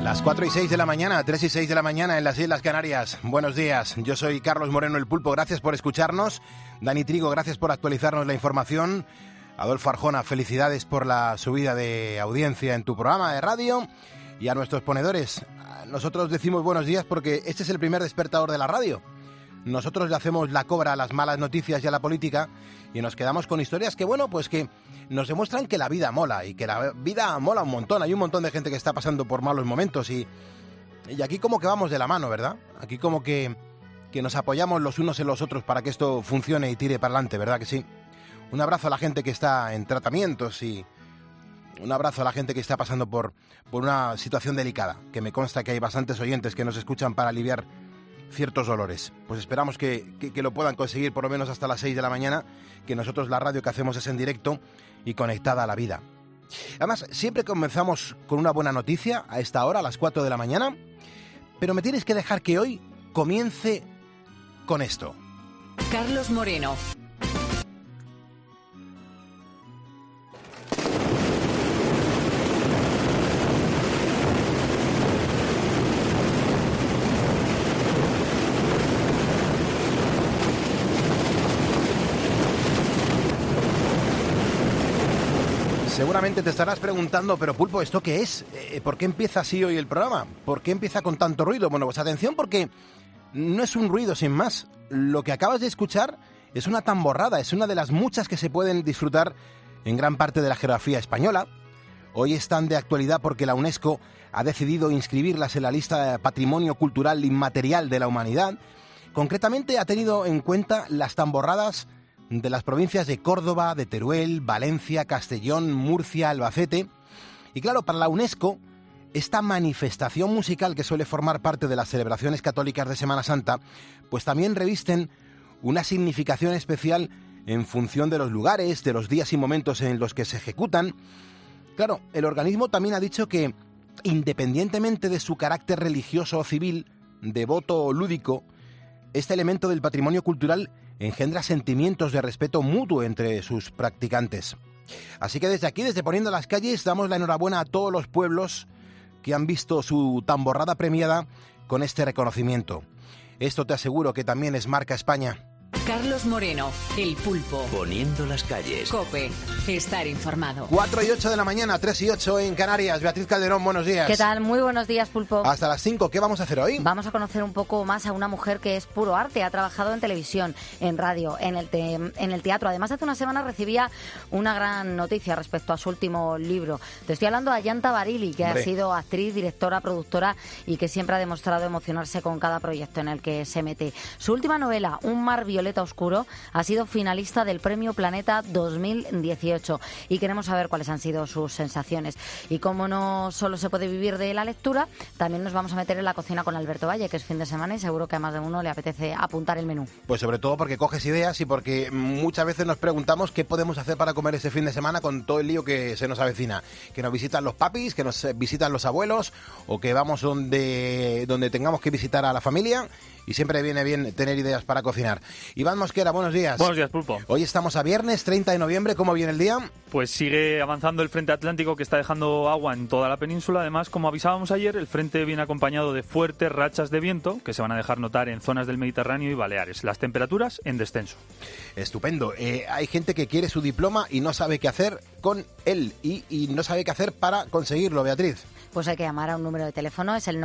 Las 4 y 6 de la mañana, 3 y 6 de la mañana en las Islas Canarias. Buenos días, yo soy Carlos Moreno el Pulpo, gracias por escucharnos. Dani Trigo, gracias por actualizarnos la información. Adolfo Arjona, felicidades por la subida de audiencia en tu programa de radio. Y a nuestros ponedores, nosotros decimos buenos días porque este es el primer despertador de la radio. Nosotros le hacemos la cobra a las malas noticias y a la política y nos quedamos con historias que, bueno, pues que nos demuestran que la vida mola y que la vida mola un montón. Hay un montón de gente que está pasando por malos momentos y aquí como que vamos de la mano, ¿verdad? Aquí como que nos apoyamos los unos en los otros para que esto funcione y tire para adelante, ¿verdad que sí? Un abrazo a la gente que está en tratamientos y un abrazo a la gente que está pasando por una situación delicada, que me consta que hay bastantes oyentes que nos escuchan para aliviar ciertos dolores. Pues esperamos que lo puedan conseguir por lo menos hasta las 6 de la mañana, que nosotros la radio que hacemos es en directo y conectada a la vida. Además, siempre comenzamos con una buena noticia a esta hora, a las 4 de la mañana, pero me tienes que dejar que hoy comience con esto. Carlos Moreno. Seguramente te estarás preguntando, pero Pulpo, ¿esto qué es? ¿Por qué empieza así hoy el programa? ¿Por qué empieza con tanto ruido? Bueno, pues atención porque no es un ruido sin más. Lo que acabas de escuchar es una tamborrada, es una de las muchas que se pueden disfrutar en gran parte de la geografía española. Hoy están de actualidad porque la UNESCO ha decidido inscribirlas en la lista de Patrimonio Cultural Inmaterial de la Humanidad. Concretamente ha tenido en cuenta las tamborradas de las provincias de Córdoba, de Teruel, Valencia, Castellón, Murcia, Albacete. Y claro, para la UNESCO, esta manifestación musical que suele formar parte de las celebraciones católicas de Semana Santa, pues también revisten una significación especial en función de los lugares, de los días y momentos en los que se ejecutan. Claro, el organismo también ha dicho que, independientemente de su carácter religioso o civil, devoto o lúdico, este elemento del patrimonio cultural engendra sentimientos de respeto mutuo entre sus practicantes. Así que desde aquí, desde Poniendo las Calles, damos la enhorabuena a todos los pueblos que han visto su tamborrada premiada con este reconocimiento. Esto te aseguro que también es marca España. Carlos Moreno, el Pulpo. Poniendo las Calles. COPE, estar informado. 4 y 8 de la mañana, 3 y 8 en Canarias. Beatriz Calderón, buenos días. ¿Qué tal? Muy buenos días, Pulpo. Hasta las 5, ¿qué vamos a hacer hoy? Vamos a conocer un poco más a una mujer que es puro arte. Ha trabajado en televisión, en radio, en el teatro. Además, hace una semana recibía una gran noticia respecto a su último libro. Te estoy hablando de Ayanta Barili, que ha sido actriz, directora, productora y que siempre ha demostrado emocionarse con cada proyecto en el que se mete. Su última novela, Un mar violeta oscuro, ha sido finalista del Premio Planeta 2018 y queremos saber cuáles han sido sus sensaciones. Y como no solo se puede vivir de la lectura, también nos vamos a meter en la cocina con Alberto Valle, que es fin de semana y seguro que a más de uno le apetece apuntar el menú. Pues sobre todo porque coges ideas y porque muchas veces nos preguntamos qué podemos hacer para comer este fin de semana con todo el lío que se nos avecina. Que nos visitan los papis, que nos visitan los abuelos o que vamos donde tengamos que visitar a la familia. Y siempre viene bien tener ideas para cocinar. Iván Mosquera, buenos días. Buenos días, Pulpo. Hoy estamos a viernes, 30 de noviembre. ¿Cómo viene el día? Pues sigue avanzando el frente atlántico que está dejando agua en toda la península. Además, como avisábamos ayer, el frente viene acompañado de fuertes rachas de viento que se van a dejar notar en zonas del Mediterráneo y Baleares. Las temperaturas en descenso. Estupendo. Hay gente que quiere su diploma y no sabe qué hacer con él y no sabe qué hacer para conseguirlo, Beatriz. Pues hay que llamar a un número de teléfono, es el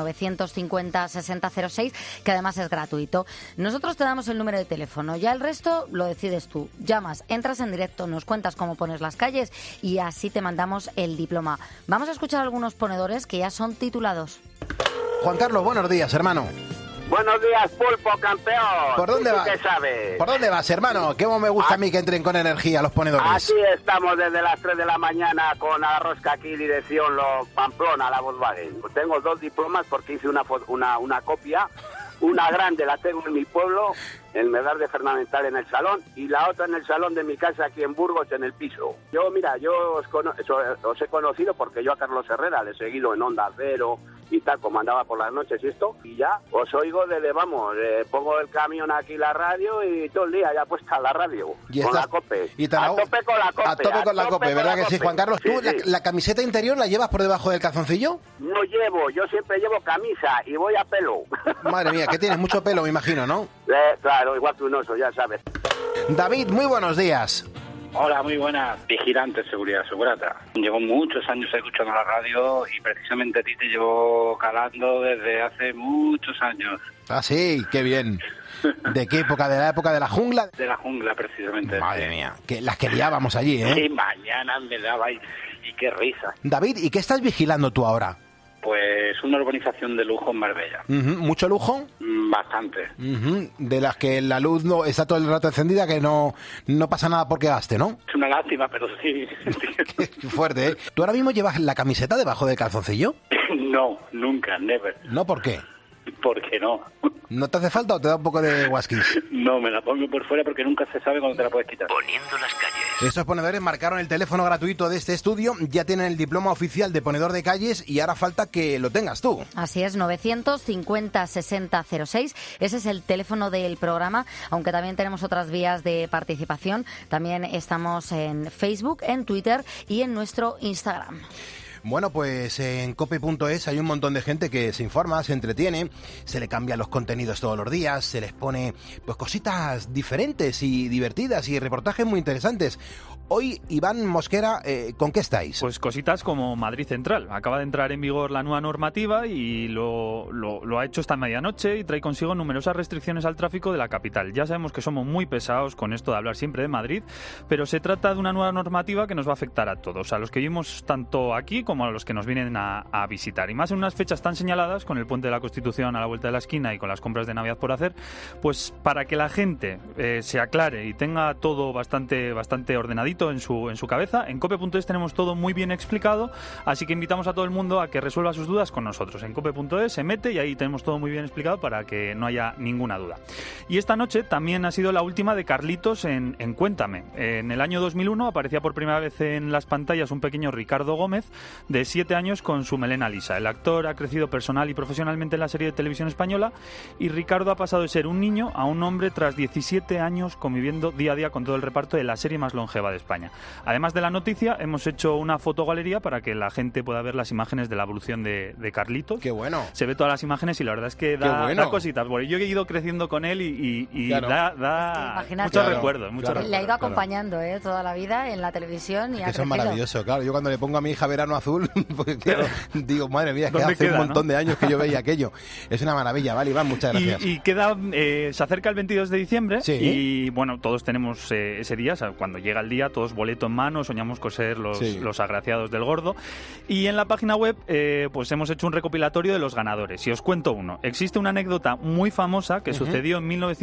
950-6006, que además es gratuito. Nosotros te damos el número de teléfono, ya el resto lo decides tú. Llamas, entras en directo, nos cuentas cómo pones las calles y así te mandamos el diploma. Vamos a escuchar algunos ponedores que ya son titulados. Juan Carlos, buenos días, hermano. Buenos días, Pulpo, campeón. ¿Por dónde vas? ¿Qué sabes? ¿Por dónde vas, hermano? ¿Qué me gusta a mí que entren con energía los ponedores? Aquí estamos desde las 3 de la mañana con Arrosca aquí, dirección Pamplona, la Volkswagen. Pues tengo 2 diplomas porque hice una copia. Una grande la tengo en mi pueblo, en el Medar de Fernamental en el salón, y la otra en el salón de mi casa aquí en Burgos, en el piso. Yo, mira, os he conocido porque yo a Carlos Herrera le he seguido en Onda Cero, y tal, como andaba por las noches y esto, y ya os oigo desde, vamos, pongo el camión aquí, la radio, y todo el día ya puesta la radio, con la COPE. Y a tope con la COPE. A tope con la COPE, ¿verdad que sí, Juan Carlos? Sí, ¿Tú sí. La camiseta interior la llevas por debajo del calzoncillo? No llevo, yo siempre llevo camisa y voy a pelo. Madre mía, que tienes mucho pelo, me imagino, ¿no? Claro, igual que un oso, ya sabes. David, muy buenos días. Hola, muy buenas. Vigilante, seguridad, segurata. Llevo muchos años escuchando la radio y precisamente a ti te llevo calando desde hace muchos años. Ah, sí, qué bien. ¿De qué época? ¿De la época de la jungla? De la jungla, precisamente. Madre mía, que las que liábamos allí, ¿eh? Sí, mañana me daba y qué risa. David, ¿y qué estás vigilando tú ahora? Pues una urbanización de lujo en Marbella. ¿Mucho lujo? Bastante. De las que la luz no está todo el rato encendida, que no pasa nada porque gaste, ¿no? Es una lástima, pero sí. Qué fuerte, ¿eh? ¿Tú ahora mismo llevas la camiseta debajo del calzoncillo? No, nunca, never. ¿No? ¿Por qué? ¿Por qué no? ¿No te hace falta o te da un poco de guasquis? No, me la pongo por fuera porque nunca se sabe cuándo te la puedes quitar. Poniendo las calles. Estos ponedores marcaron el teléfono gratuito de este estudio, ya tienen el diploma oficial de ponedor de calles y ahora falta que lo tengas tú. Así es, 950-6006. Ese es el teléfono del programa, aunque también tenemos otras vías de participación. También estamos en Facebook, en Twitter y en nuestro Instagram. Bueno, pues en cope.es hay un montón de gente que se informa, se entretiene, se le cambian los contenidos todos los días, se les pone pues cositas diferentes y divertidas y reportajes muy interesantes. Hoy, Iván Mosquera, ¿con qué estáis? Pues cositas como Madrid Central. Acaba de entrar en vigor la nueva normativa y lo ha hecho esta medianoche y trae consigo numerosas restricciones al tráfico de la capital. Ya sabemos que somos muy pesados con esto de hablar siempre de Madrid, pero se trata de una nueva normativa que nos va a afectar a todos, a los que vivimos tanto aquí como a los que nos vienen a visitar. Y más en unas fechas tan señaladas, con el Puente de la Constitución a la vuelta de la esquina y con las compras de Navidad por hacer, pues para que la gente se aclare y tenga todo bastante ordenadito en su cabeza, en cope.es tenemos todo muy bien explicado, así que invitamos a todo el mundo a que resuelva sus dudas con nosotros. En cope.es se mete y ahí tenemos todo muy bien explicado para que no haya ninguna duda. Y esta noche también ha sido la última de Carlitos en Cuéntame. En el año 2001 aparecía por primera vez en las pantallas un pequeño Ricardo Gómez de 7 años con su melena lisa. El actor ha crecido personal y profesionalmente en la serie de televisión española y Ricardo ha pasado de ser un niño a un hombre tras 17 años conviviendo día a día con todo el reparto de la serie más longeva de España. Además de la noticia, hemos hecho una fotogalería para que la gente pueda ver las imágenes de la evolución de Carlitos. ¡Qué bueno! Se ve todas las imágenes y la verdad es que da cositas. Bueno, yo he ido creciendo con él y claro, da muchos recuerdos. Le ha ido acompañando toda la vida en la televisión y ha eso crecido. Es maravilloso, claro. Yo cuando le pongo a mi hija Verano Azul, porque digo, madre mía, que hace queda, un montón de años que yo veía aquello. Es una maravilla, vale, Iván, muchas gracias. Y queda, se acerca el 22 de diciembre y bueno, todos tenemos ese día, o sea, cuando llega el día, todos boleto en mano, soñamos con ser los agraciados del gordo. Y en la página web pues hemos hecho un recopilatorio de los ganadores. Y os cuento uno. Existe una anécdota muy famosa que sucedió en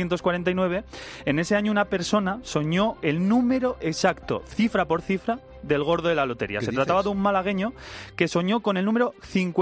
1949. En ese año una persona soñó el número exacto, cifra por cifra, del gordo de la lotería. Se trataba de un malagueño que soñó con el número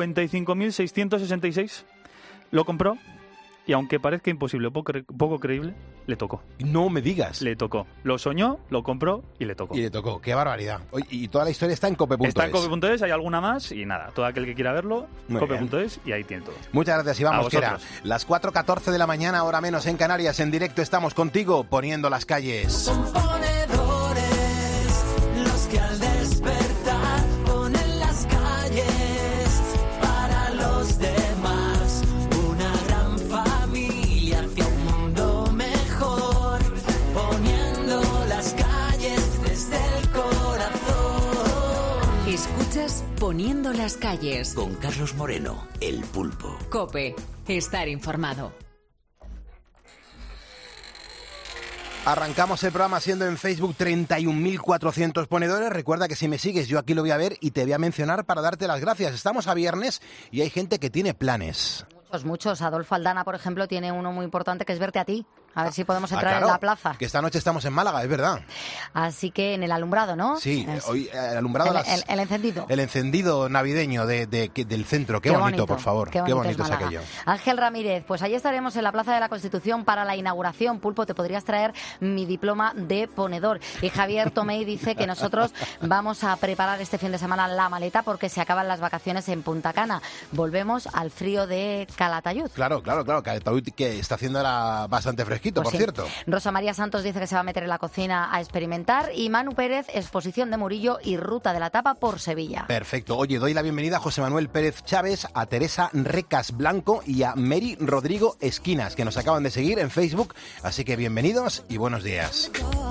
55.666. Lo compró y aunque parezca imposible o poco creíble, le tocó. No me digas. Le tocó. Lo soñó, lo compró y le tocó. Y le tocó. ¡Qué barbaridad! Oye, y toda la historia está en cope.es. Está en cope.es, hay alguna más y nada. Todo aquel que quiera verlo, cope.es y ahí tiene todo. Muchas gracias, Iván Mosquera. Vosotros. Las 4:14 de la mañana, hora menos en Canarias. En directo estamos contigo, poniendo las calles. Son ponedores los que al despertar ponen las calles para los demás. Una gran familia hacia un mundo mejor, poniendo las calles desde el corazón. Escuchas Poniendo las calles. Con Carlos Moreno, el pulpo. COPE. Estar informado. Arrancamos el programa siendo en Facebook 31.400 ponedores. Recuerda que si me sigues yo aquí lo voy a ver y te voy a mencionar para darte las gracias. Estamos a viernes y hay gente que tiene planes. Muchos. Adolfo Aldana, por ejemplo, tiene uno muy importante que es verte a ti. A ver si podemos entrar claro, en la plaza. Que esta noche estamos en Málaga, es verdad. Así que en el alumbrado, ¿no? Sí, hoy el alumbrado... El encendido. El encendido navideño del centro. Qué bonito, por favor. Qué bonito es aquello. Ángel Ramírez, pues allí estaremos en la Plaza de la Constitución para la inauguración. Pulpo, te podrías traer mi diploma de ponedor. Y Javier Tomei dice que nosotros vamos a preparar este fin de semana la maleta porque se acaban las vacaciones en Punta Cana. Volvemos al frío de Calatayud. Claro. Calatayud, que está haciendo ahora bastante fresquito, Pues por sí. cierto. Rosa María Santos dice que se va a meter en la cocina a experimentar. Y Manu Pérez, exposición de Murillo y ruta de la tapa por Sevilla. Perfecto. Oye, doy la bienvenida a José Manuel Pérez Chávez, a Teresa Recas Blanco y a Mary Rodrigo Esquinas, que nos acaban de seguir en Facebook. Así que bienvenidos y buenos días.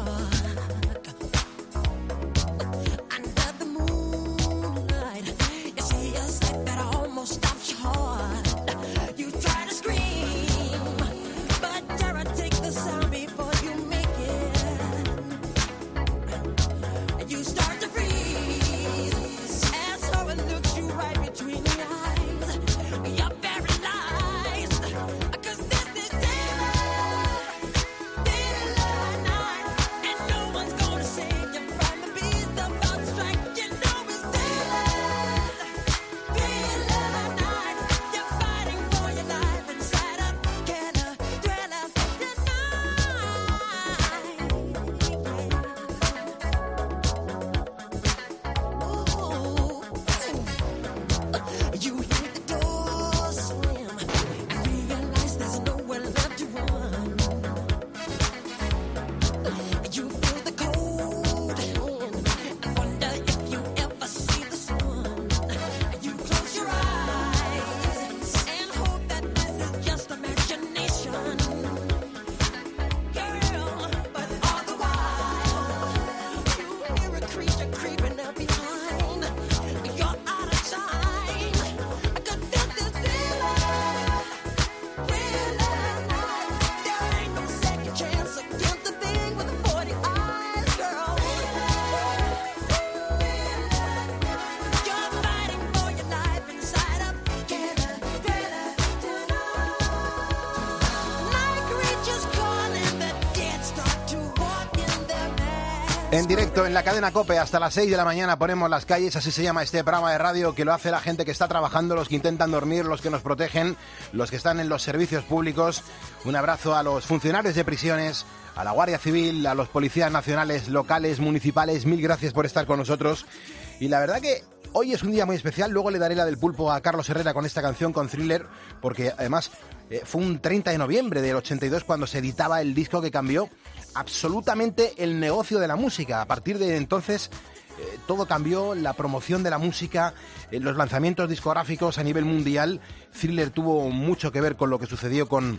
En directo en la cadena COPE hasta las 6 de la mañana ponemos las calles, así se llama este programa de radio que lo hace la gente que está trabajando, los que intentan dormir, los que nos protegen, los que están en los servicios públicos. Un abrazo a los funcionarios de prisiones, a la Guardia Civil, a los policías nacionales, locales, municipales. Mil gracias por estar con nosotros. Y la verdad que hoy es un día muy especial. Luego le daré la del pulpo a Carlos Herrera con esta canción, con Thriller, porque además fue un 30 de noviembre del 82 cuando se editaba el disco que cambió absolutamente el negocio de la música. A partir de entonces todo cambió, la promoción de la música, los lanzamientos discográficos a nivel mundial. Thriller tuvo mucho que ver con lo que sucedió con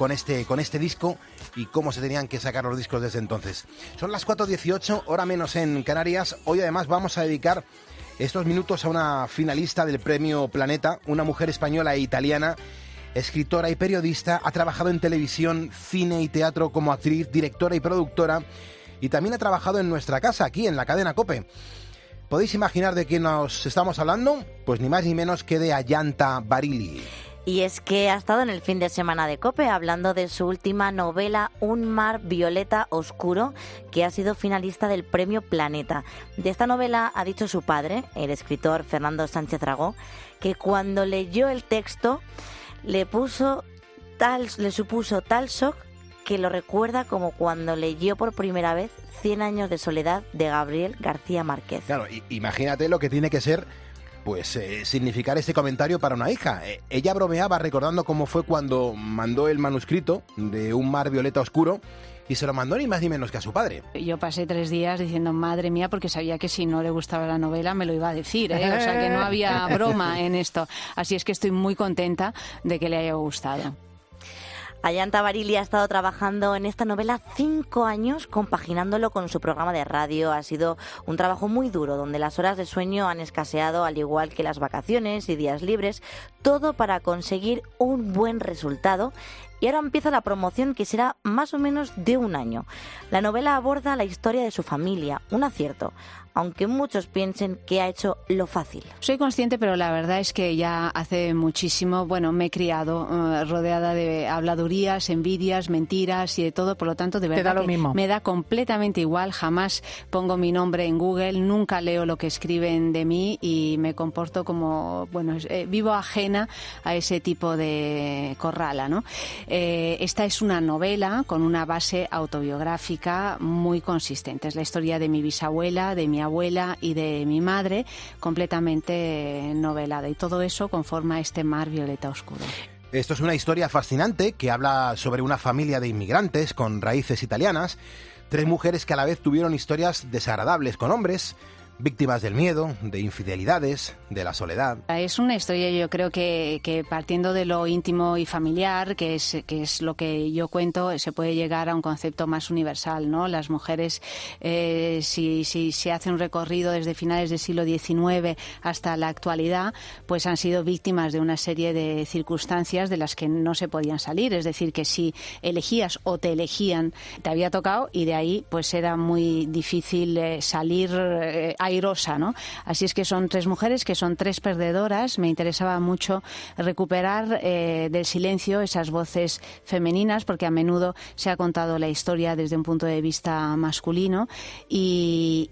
este disco y cómo se tenían que sacar los discos desde entonces. Son las 4:18, hora menos en Canarias. Hoy además vamos a dedicar estos minutos a una finalista del Premio Planeta, una mujer española e italiana, escritora y periodista. Ha trabajado en televisión, cine y teatro como actriz, directora y productora, y también ha trabajado en nuestra casa, aquí en la cadena COPE. ¿Podéis imaginar de qué nos estamos hablando? Pues ni más ni menos que de Ayanta Barilli. Y es que ha estado en el fin de semana de COPE hablando de su última novela, Un mar violeta oscuro, que ha sido finalista del Premio Planeta. De esta novela ha dicho su padre, el escritor Fernando Sánchez Dragó, que cuando leyó el texto le supuso tal shock que lo recuerda como cuando leyó por primera vez 100 años de soledad de Gabriel García Márquez. Claro, imagínate lo que tiene que ser pues significar este comentario para una hija. Ella bromeaba recordando cómo fue cuando mandó el manuscrito de Un mar violeta oscuro y se lo mandó ni más ni menos que a su padre. Yo pasé 3 días diciendo madre mía, porque sabía que si no le gustaba la novela me lo iba a decir, ¿eh? O sea que no había broma en esto. Así es que estoy muy contenta de que le haya gustado. Ayanta Barilli ha estado trabajando en esta novela 5 años, compaginándolo con su programa de radio. Ha sido un trabajo muy duro, donde las horas de sueño han escaseado, al igual que las vacaciones y días libres, todo para conseguir un buen resultado y ahora empieza la promoción, que será más o menos de un año. La novela aborda la historia de su familia, un acierto, aunque muchos piensen que ha hecho lo fácil. Soy consciente, pero la verdad es que ya hace muchísimo, me he criado rodeada de habladurías, envidias, mentiras y de todo, por lo tanto, de verdad que me da completamente igual. Jamás pongo mi nombre en Google, nunca leo lo que escriben de mí y me comporto como, vivo ajena a ese tipo de corrala, ¿no? Esta es una novela con una base autobiográfica muy consistente. Es la historia de mi bisabuela, de mi abuela y de mi madre, completamente novelada, y todo eso conforma este mar violeta oscuro. Esto es una historia fascinante que habla sobre una familia de inmigrantes con raíces italianas, 3 mujeres que a la vez tuvieron historias desagradables con hombres, víctimas del miedo, de infidelidades, de la soledad. Es una historia, yo creo que partiendo de lo íntimo y familiar, que es lo que yo cuento, se puede llegar a un concepto más universal, ¿no? Las mujeres, si se hace un recorrido desde finales del siglo XIX hasta la actualidad, pues han sido víctimas de una serie de circunstancias de las que no se podían salir. Es decir, que si elegías o te elegían, te había tocado, y de ahí pues era muy difícil salir airosa, ¿no? Así es que son 3 mujeres que son 3 perdedoras. Me interesaba mucho recuperar del silencio esas voces femeninas, porque a menudo se ha contado la historia desde un punto de vista masculino, y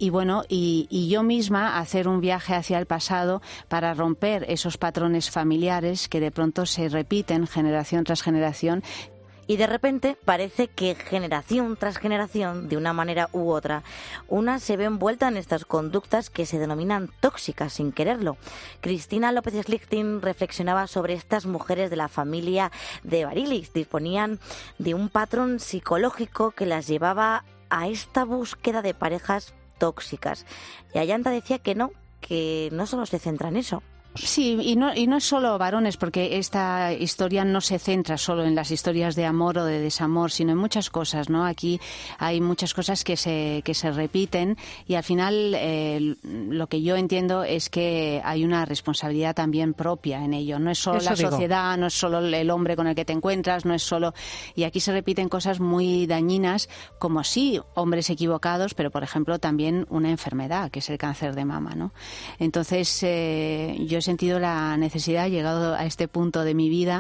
yo misma hacer un viaje hacia el pasado para romper esos patrones familiares que de pronto se repiten generación tras generación. Y de repente parece que generación tras generación, de una manera u otra, una se ve envuelta en estas conductas que se denominan tóxicas sin quererlo. Cristina López Schlichting reflexionaba sobre estas mujeres de la familia de Bareilles. Disponían de un patrón psicológico que las llevaba a esta búsqueda de parejas tóxicas. Y Ayanta decía que no solo se centra en eso. Sí, y no es solo varones, porque esta historia no se centra solo en las historias de amor o de desamor, sino en muchas cosas, ¿no? Aquí hay muchas cosas que se repiten, y al final lo que yo entiendo es que hay una responsabilidad también propia en ello. No es solo la sociedad, no es solo el hombre con el que te encuentras, no es solo... Y aquí se repiten cosas muy dañinas, como sí, hombres equivocados, pero por ejemplo también una enfermedad, que es el cáncer de mama, ¿no? Entonces yo he sentido la necesidad, llegado a este punto de mi vida,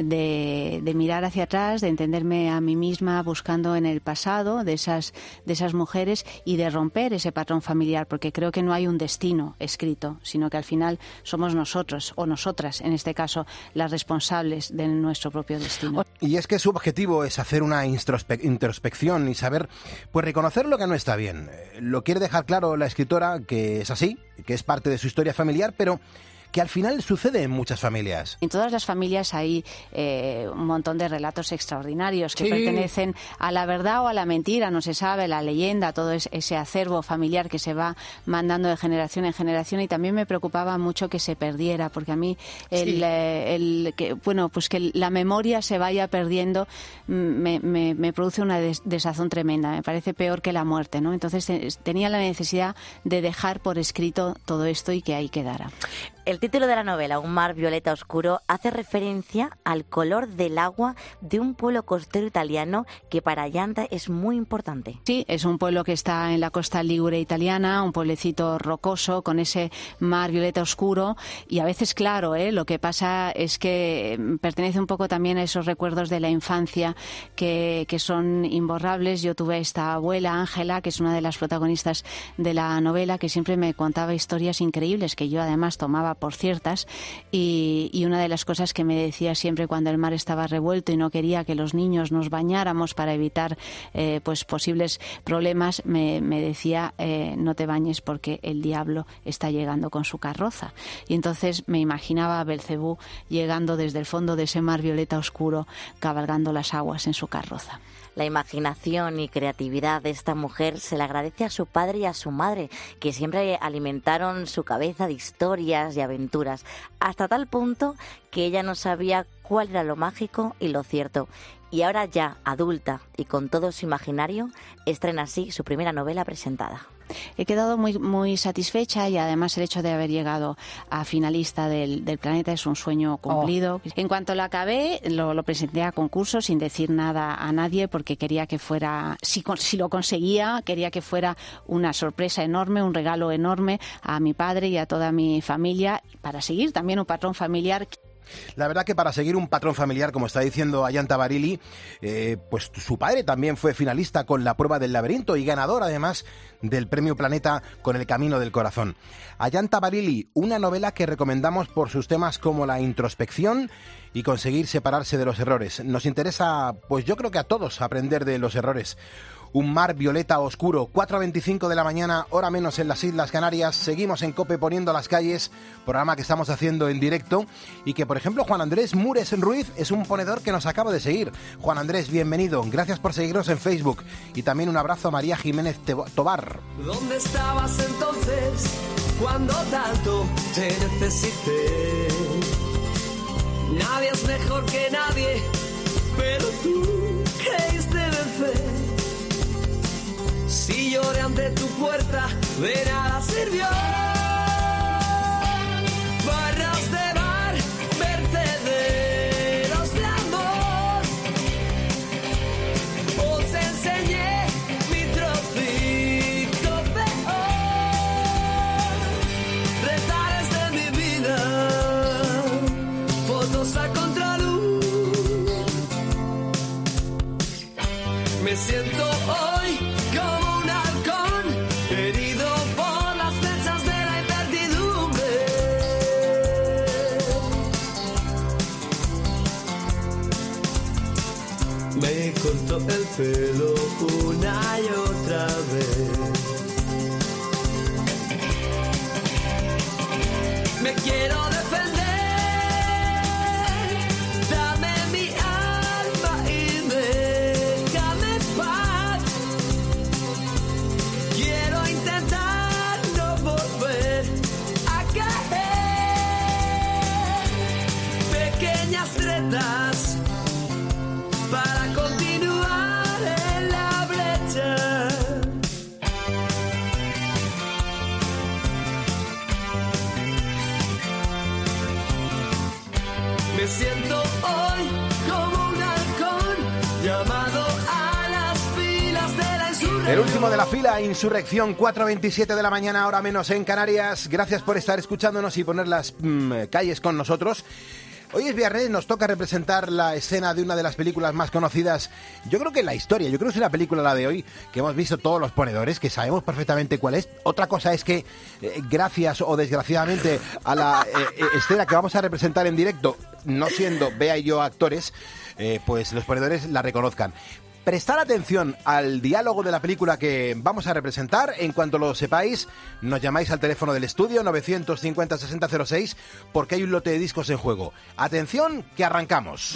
de mirar hacia atrás, de entenderme a mí misma buscando en el pasado de esas mujeres, y de romper ese patrón familiar, porque creo que no hay un destino escrito, sino que al final somos nosotros, o nosotras en este caso, las responsables de nuestro propio destino. Y es que su objetivo es hacer una introspección y saber, pues reconocer lo que no está bien. Lo quiere dejar claro la escritora, que es así, que es parte de su historia familiar, pero que al final sucede en muchas familias. En todas las familias hay un montón de relatos extraordinarios que pertenecen a la verdad o a la mentira, no se sabe, la leyenda, todo ese acervo familiar que se va mandando de generación en generación. Y también me preocupaba mucho que se perdiera, porque a mí que la memoria se vaya perdiendo me produce una desazón tremenda. Me parece peor que la muerte, ¿no? Entonces tenía la necesidad de dejar por escrito todo esto y que ahí quedara. El título de la novela, Un mar violeta oscuro, hace referencia al color del agua de un pueblo costero italiano que para Ayanta es muy importante. Sí, es un pueblo que está en la costa ligure italiana, un pueblecito rocoso con ese mar violeta oscuro, y a veces claro, lo que pasa es que pertenece un poco también a esos recuerdos de la infancia que son imborrables. Yo tuve esta abuela, Ángela, que es una de las protagonistas de la novela, que siempre me contaba historias increíbles que yo además tomaba por ciertas, y una de las cosas que me decía siempre cuando el mar estaba revuelto y no quería que los niños nos bañáramos para evitar pues posibles problemas, me decía no te bañes porque el diablo está llegando con su carroza. Y entonces me imaginaba a Belcebú llegando desde el fondo de ese mar violeta oscuro, cabalgando las aguas en su carroza. La imaginación y creatividad de esta mujer se le agradece a su padre y a su madre, que siempre alimentaron su cabeza de historias y aventuras, hasta tal punto que ella no sabía cuál era lo mágico y lo cierto. Y ahora ya adulta y con todo su imaginario, estrena así su primera novela presentada. he quedado muy satisfecha y además el hecho de haber llegado a finalista del Planeta es un sueño cumplido. En cuanto lo acabé, lo presenté a concurso sin decir nada a nadie porque quería que fuera, si lo conseguía, quería que fuera una sorpresa enorme, un regalo enorme a mi padre y a toda mi familia, para seguir también un patrón familiar. La verdad que para seguir un patrón familiar, como está diciendo Ayanta Barili, pues su padre también fue finalista con La prueba del laberinto y ganador además del Premio Planeta con El camino del corazón. Ayanta Barili, una novela que recomendamos por sus temas como la introspección y conseguir separarse de los errores. Nos interesa, pues yo creo que a todos, aprender de los errores. Un mar violeta oscuro, 4:25 de la mañana, hora menos en las Islas Canarias. Seguimos en COPE poniendo las calles, programa que estamos haciendo en directo y que, por ejemplo, Juan Andrés Mures Ruiz es un ponedor que nos acaba de seguir. Juan Andrés, bienvenido. Gracias por seguirnos en Facebook. Y también un abrazo a María Jiménez Tobar. ¿Dónde estabas entonces cuando tanto te necesité? Nadie es mejor que nadie, pero tú creíste vencer. Si lloré ante tu puerta, de nada sirvió. Barras de bar, vertederos de amor. Os enseñé mi trocito peor. Retares de mi vida, fotos a contraluz. Me siento hoy como un halcón, herido por las flechas de la incertidumbre. Me cortó el pelo una y otra vez. Me quiero defender. Dame mi alma y déjame en paz. Quiero intentar no volver a caer. Pequeñas tretas para continuar en la brecha. Me siento hoy como un halcón llamado a las filas de la insurrección. El último de la fila, Insurrección, 4:27 de la mañana, hora menos en Canarias. Gracias por estar escuchándonos y poner las calles con nosotros. Hoy es viernes, nos toca representar la escena de una de las películas más conocidas, yo creo que en la historia, yo creo que es una película la de hoy, que hemos visto todos los ponedores, que sabemos perfectamente cuál es. Otra cosa es que, gracias o desgraciadamente a la escena que vamos a representar en directo, no siendo Bea y yo actores, pues los ponedores la reconozcan. Prestar atención al diálogo de la película que vamos a representar. En cuanto lo sepáis, nos llamáis al teléfono del estudio 950-6006 porque hay un lote de discos en juego. Atención, que arrancamos.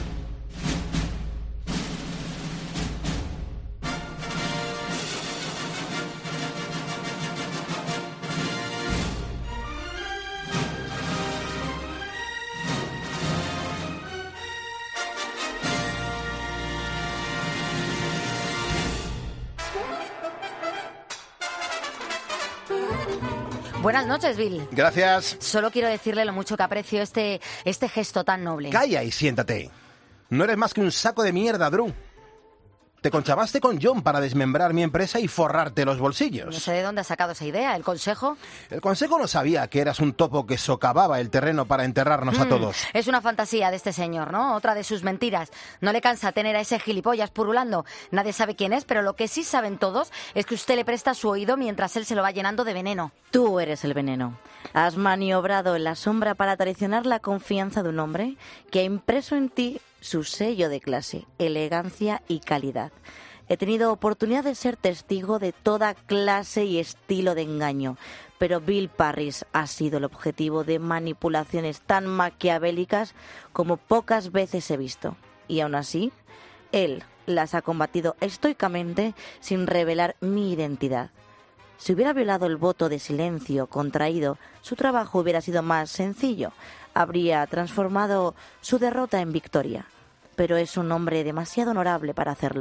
Buenas noches, Bill. Gracias. Solo quiero decirle lo mucho que aprecio este gesto tan noble. Calla y siéntate. No eres más que un saco de mierda, Drew. Te conchavaste con John para desmembrar mi empresa y forrarte los bolsillos. No sé de dónde has sacado esa idea. ¿El consejo? El consejo no sabía que eras un topo que socavaba el terreno para enterrarnos a todos. Es una fantasía de este señor, ¿no? Otra de sus mentiras. No le cansa tener a ese gilipollas purulando. Nadie sabe quién es, pero lo que sí saben todos es que usted le presta su oído mientras él se lo va llenando de veneno. Tú eres el veneno. Has maniobrado en la sombra para traicionar la confianza de un hombre que ha impreso en ti su sello de clase, elegancia y calidad. He tenido oportunidad de ser testigo de toda clase y estilo de engaño, pero Bill Parris ha sido el objetivo de manipulaciones tan maquiavélicas como pocas veces he visto. Y aún así, él las ha combatido estoicamente sin revelar mi identidad. Si hubiera violado el voto de silencio contraído, su trabajo hubiera sido más sencillo. Habría transformado su derrota en victoria. Pero es un hombre demasiado honorable para hacerlo.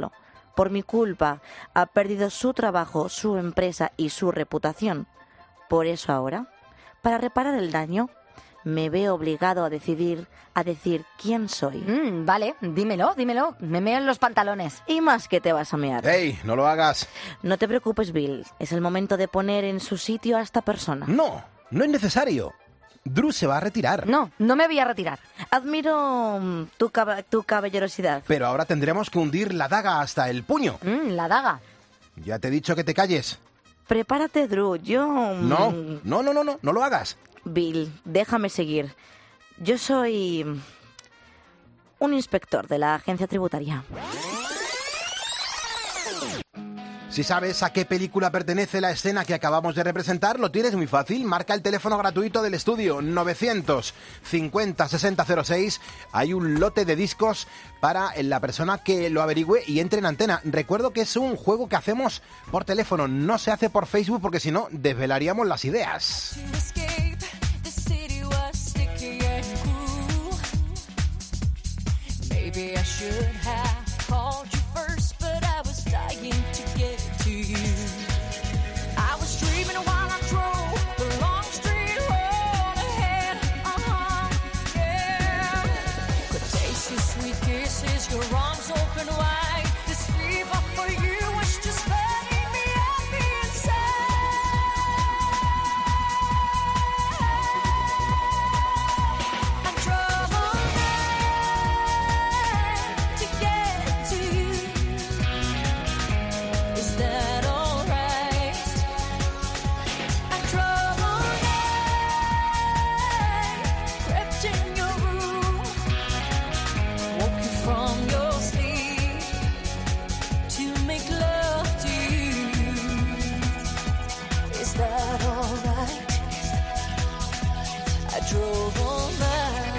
Por mi culpa ha perdido su trabajo, su empresa y su reputación. Por eso ahora, para reparar el daño, me veo obligado a decir quién soy. Vale, dímelo. Me meo en los pantalones. Y más que te vas a mear. ¡Ey, no lo hagas! No te preocupes, Bill. Es el momento de poner en su sitio a esta persona. No es necesario. Drew se va a retirar. No me voy a retirar. Admiro tu caballerosidad. Pero ahora tendremos que hundir la daga hasta el puño. La daga. Ya te he dicho que te calles. Prepárate, Drew. Yo... No lo hagas. Bill, déjame seguir. Yo soy un inspector de la agencia tributaria. Si sabes a qué película pertenece la escena que acabamos de representar, lo tienes muy fácil. Marca el teléfono gratuito del estudio 950-6006. Hay un lote de discos para la persona que lo averigüe y entre en antena. Recuerdo que es un juego que hacemos por teléfono, no se hace por Facebook porque si no desvelaríamos las ideas. Maybe I should have called you first, but I was dying to get to you. I was dreaming while I drove the long straight road ahead. Yeah. Could taste your sweet kisses, your arms open wide. This fever for you was just burning me up inside. I drove all night to get to you. Is that alright? I drove all night, crept in your room, woke you from your sleep to make love to you. Is that alright? I drove all night.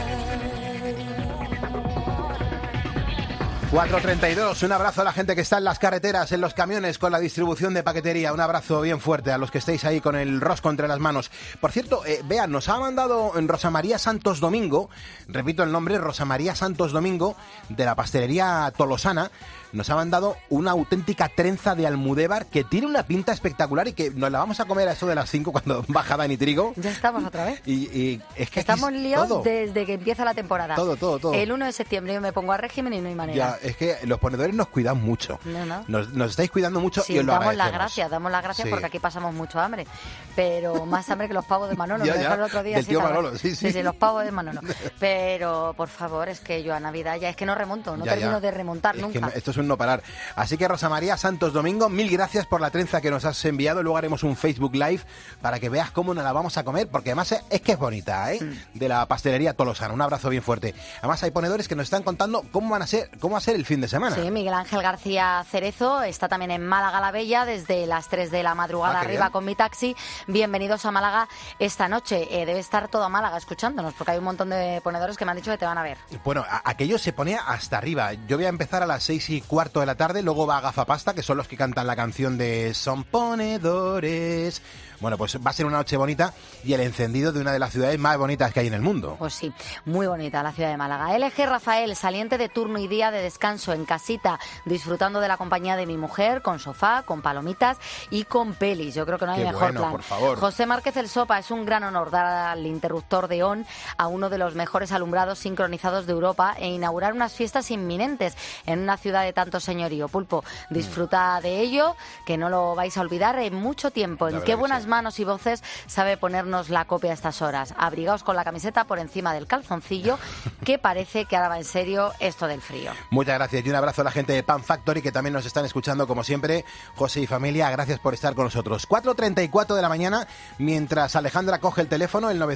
4:32, un abrazo a la gente que está en las carreteras, en los camiones con la distribución de paquetería. Un abrazo bien fuerte a los que estéis ahí con el rosco entre las manos. Por cierto, vean, nos ha mandado Rosa María Santos Domingo, repito el nombre, Rosa María Santos Domingo, de la pastelería tolosana. Nos ha mandado una auténtica trenza de almudévar que tiene una pinta espectacular y que nos la vamos a comer a eso de las 5 cuando baja Dani Trigo. Ya estamos otra vez. Y es que estamos liados todo. desde que empieza la temporada. Todo. El 1 de septiembre yo me pongo a régimen y no hay manera. Ya, es que los ponedores nos cuidan mucho. No. Nos estáis cuidando mucho Sí, y os lo damos agradecemos. damos las gracias Sí. porque aquí pasamos mucho hambre. Pero más hambre que los pavos de Manolo. Ya, Me dijo ya, el otro día. del sí, tío tal vez. Manolo, sí. Sí, los pavos de Manolo. Pero, por favor, es que yo a Navidad ya es que no remonto. No Ya, termino ya. de remontar Es nunca. que esto es un no parar. Así que Rosa María Santos Domingo, mil gracias por la trenza que nos has enviado. Luego haremos un Facebook Live para que veas cómo nos la vamos a comer, porque además es que es bonita, ¿eh? De la pastelería tolosana. Un abrazo bien fuerte. Además hay ponedores que nos están contando cómo va a ser el fin de semana. Sí, Miguel Ángel García Cerezo está también en Málaga la Bella desde las 3 de la madrugada qué arriba bien. con mi taxi. Bienvenidos a Málaga esta noche. Debe estar toda Málaga escuchándonos porque hay un montón de ponedores que me han dicho que te van a ver. Bueno, aquello se ponía hasta arriba. Yo voy a empezar a las 6:15 de la tarde, luego va Gafapasta, que son los que cantan la canción de Son ponedores. Bueno, pues va a ser una noche bonita y el encendido de una de las ciudades más bonitas que hay en el mundo. Pues sí, muy bonita la ciudad de Málaga. LG Rafael, saliente de turno y día de descanso en casita, disfrutando de la compañía de mi mujer, con sofá, con palomitas y con pelis. Yo creo que no hay Qué mejor bueno, plan. por favor. José Márquez El Sopa, es un gran honor dar al interruptor de ON a uno de los mejores alumbrados sincronizados de Europa e inaugurar unas fiestas inminentes en una ciudad de tanto señorío. Pulpo, disfruta de ello, que no lo vais a olvidar en mucho tiempo. La En verdad qué que buenas sí. manos y voces sabe ponernos la copia a estas horas. Abrigaos con la camiseta por encima del calzoncillo, que parece que ahora va en serio esto del frío. Muchas gracias y un abrazo a la gente de Pan Factory que también nos están escuchando como siempre. José y familia, gracias por estar con nosotros. 4:34 de la mañana, mientras Alejandra coge el teléfono, el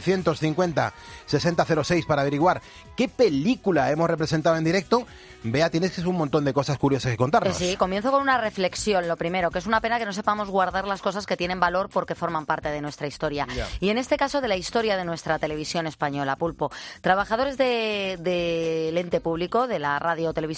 950-6006 para averiguar qué película hemos representado en directo. Bea, tienes un montón de cosas curiosas que contarnos. Sí, comienzo con una reflexión. Lo primero, que es una pena que no sepamos guardar las cosas que tienen valor porque forman parte de nuestra historia. Ya. Y en este caso de la historia de nuestra televisión española, Pulpo. Trabajadores del ente público, de la radio televisión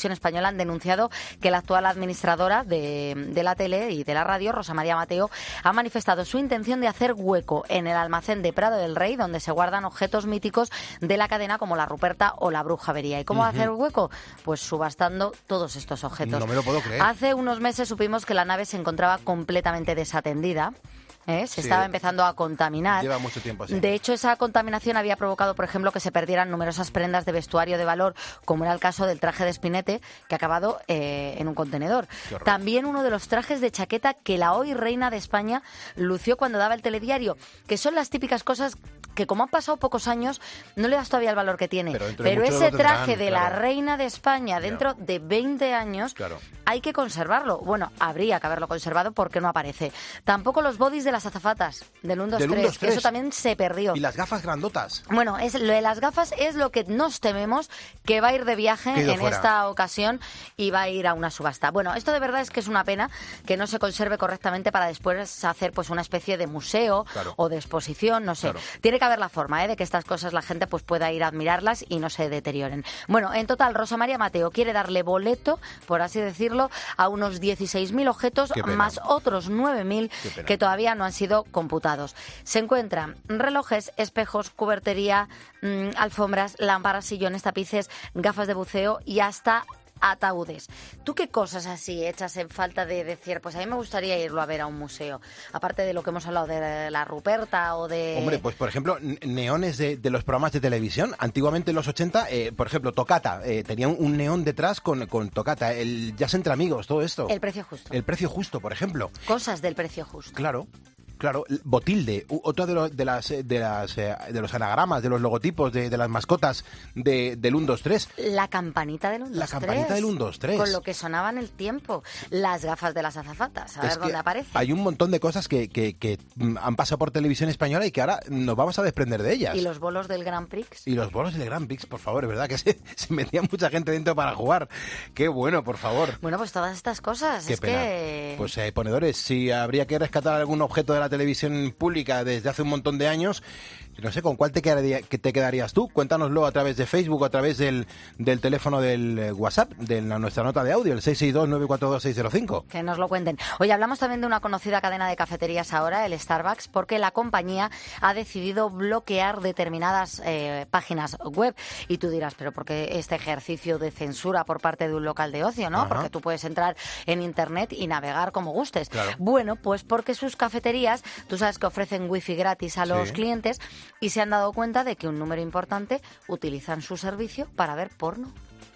Televisión Española han denunciado que la actual administradora de la tele y de la radio, Rosa María Mateo, ha manifestado su intención de hacer hueco en el almacén de Prado del Rey, donde se guardan objetos míticos de la cadena como la Ruperta o la Brujería. ¿Y cómo va a hacer el hueco? Pues subastando todos estos objetos. No me lo puedo creer. Hace unos meses supimos que la nave se encontraba completamente desatendida. Se estaba empezando a contaminar. Lleva mucho tiempo así. De hecho, esa contaminación había provocado, por ejemplo, que se perdieran numerosas prendas de vestuario de valor, como era el caso del traje de Spinette, que ha acabado en un contenedor. También uno de los trajes de chaqueta que la hoy reina de España lució cuando daba el telediario, que son las típicas cosas que, como han pasado pocos años, no le das todavía el valor que tiene. Pero ese traje de la reina de España, dentro de 20 años, hay que conservarlo. Bueno, habría que haberlo conservado porque no aparece. Tampoco los bodys de las azafatas del 1, 2, 3, que eso también se perdió. Y las gafas grandotas. Bueno, lo de las gafas es lo que nos tememos que va a ir de viaje en esta ocasión y va a ir a una subasta. Bueno, esto de verdad es que es una pena que no se conserve correctamente para después hacer pues una especie de museo o de exposición, no sé. Tiene que haber la forma de que estas cosas la gente pues pueda ir a admirarlas y no se deterioren. Bueno, en total, Rosa María Mateo quiere darle boleto, por así decirlo, a unos 16.000 objetos más otros 9.000 que todavía no han sido computados. Se encuentran relojes, espejos, cubertería, alfombras, lámparas, sillones, tapices, gafas de buceo y hasta ataúdes. ¿Tú qué cosas así echas en falta de decir, pues a mí me gustaría irlo a ver a un museo? Aparte de lo que hemos hablado de la Ruperta o de... Hombre, pues por ejemplo, neones de los programas de televisión. Antiguamente en los 80, por ejemplo, Toccata, tenía un neón detrás con Toccata, el Jazz entre amigos, todo esto. El precio justo. El precio justo, por ejemplo. Cosas del precio justo. Claro. Claro, Botilde, otro de los anagramas, de los logotipos, de las mascotas del 1, 2, 3. La campanita del 1, 2, 3. La campanita del 1, 2, 3. Con lo que sonaba en el tiempo. Las gafas de las azafatas, a ver dónde aparece. Hay un montón de cosas que han pasado por televisión española y que ahora nos vamos a desprender de ellas. ¿Y los bolos del Grand Prix? Y los bolos del Grand Prix, por favor, es verdad que se metía mucha gente dentro para jugar. Qué bueno, por favor. Bueno, pues todas estas cosas. Qué pena. Pues ponedores, si habría que rescatar algún objeto de la televisión pública desde hace un montón de años, no sé, ¿con cuál te quedarías tú? Cuéntanoslo a través de Facebook o a través del teléfono del WhatsApp, de nuestra nota de audio, el 662-942-605. Que nos lo cuenten. Hoy hablamos también de una conocida cadena de cafeterías ahora, el Starbucks, porque la compañía ha decidido bloquear determinadas páginas web. Y tú dirás, ¿pero por qué este ejercicio de censura por parte de un local de ocio, no? Porque tú puedes entrar en Internet y navegar como gustes. Bueno, pues porque sus cafeterías, tú sabes que ofrecen wifi gratis a los clientes, y se han dado cuenta de que un número importante utilizan su servicio para ver porno.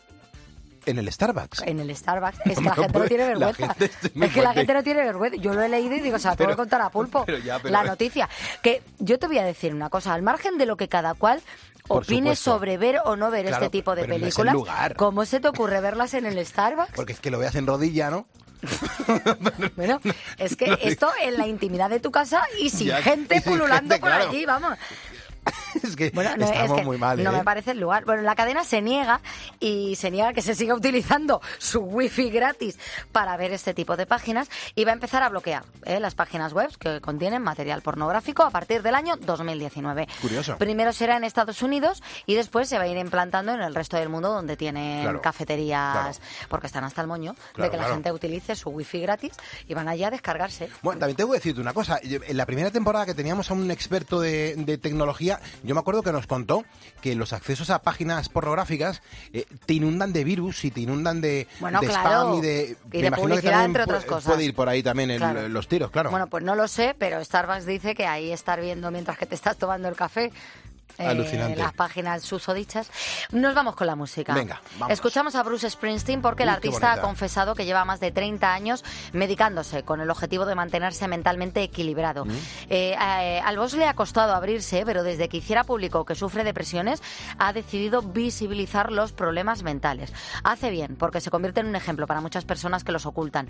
¿En el Starbucks? En el Starbucks. Es que la gente no tiene vergüenza. Es que la gente no tiene vergüenza. Yo lo he leído y digo, se la tengo que contar a Pulpo. La noticia. Que yo te voy a decir una cosa. Al margen de lo que cada cual opine sobre ver o no ver este tipo de películas, ¿cómo se te ocurre verlas en el Starbucks? Porque es que lo veas en rodilla, ¿no? Bueno, es que esto en la intimidad de tu casa y sin gente pululando por allí, vamos. Es que estamos muy mal, no me parece el lugar. Bueno, la cadena se niega que se siga utilizando su wifi gratis para ver este tipo de páginas y va a empezar a bloquear las páginas web que contienen material pornográfico a partir del año 2019. Curioso. Primero será en Estados Unidos y después se va a ir implantando en el resto del mundo donde tienen cafeterías, porque están hasta el moño de que la gente utilice su wifi gratis y van allá a descargarse. Bueno, también tengo que decirte una cosa. En la primera temporada que teníamos a un experto de tecnología, yo me acuerdo que nos contó que los accesos a páginas pornográficas te inundan de virus y te inundan de spam y de publicidad, entre otras cosas. Puede ir por ahí también los tiros, claro. Bueno, pues no lo sé, pero Starbucks dice que ahí estar viendo mientras que te estás tomando el café alucinante. Las páginas susodichas. Nos vamos con la música. Venga, vamos. Escuchamos a Bruce Springsteen porque el artista ha confesado que lleva más de 30 años medicándose con el objetivo de mantenerse mentalmente equilibrado. Al boss le ha costado abrirse, pero desde que hiciera público que sufre depresiones, ha decidido visibilizar los problemas mentales. Hace bien, porque se convierte en un ejemplo para muchas personas que los ocultan.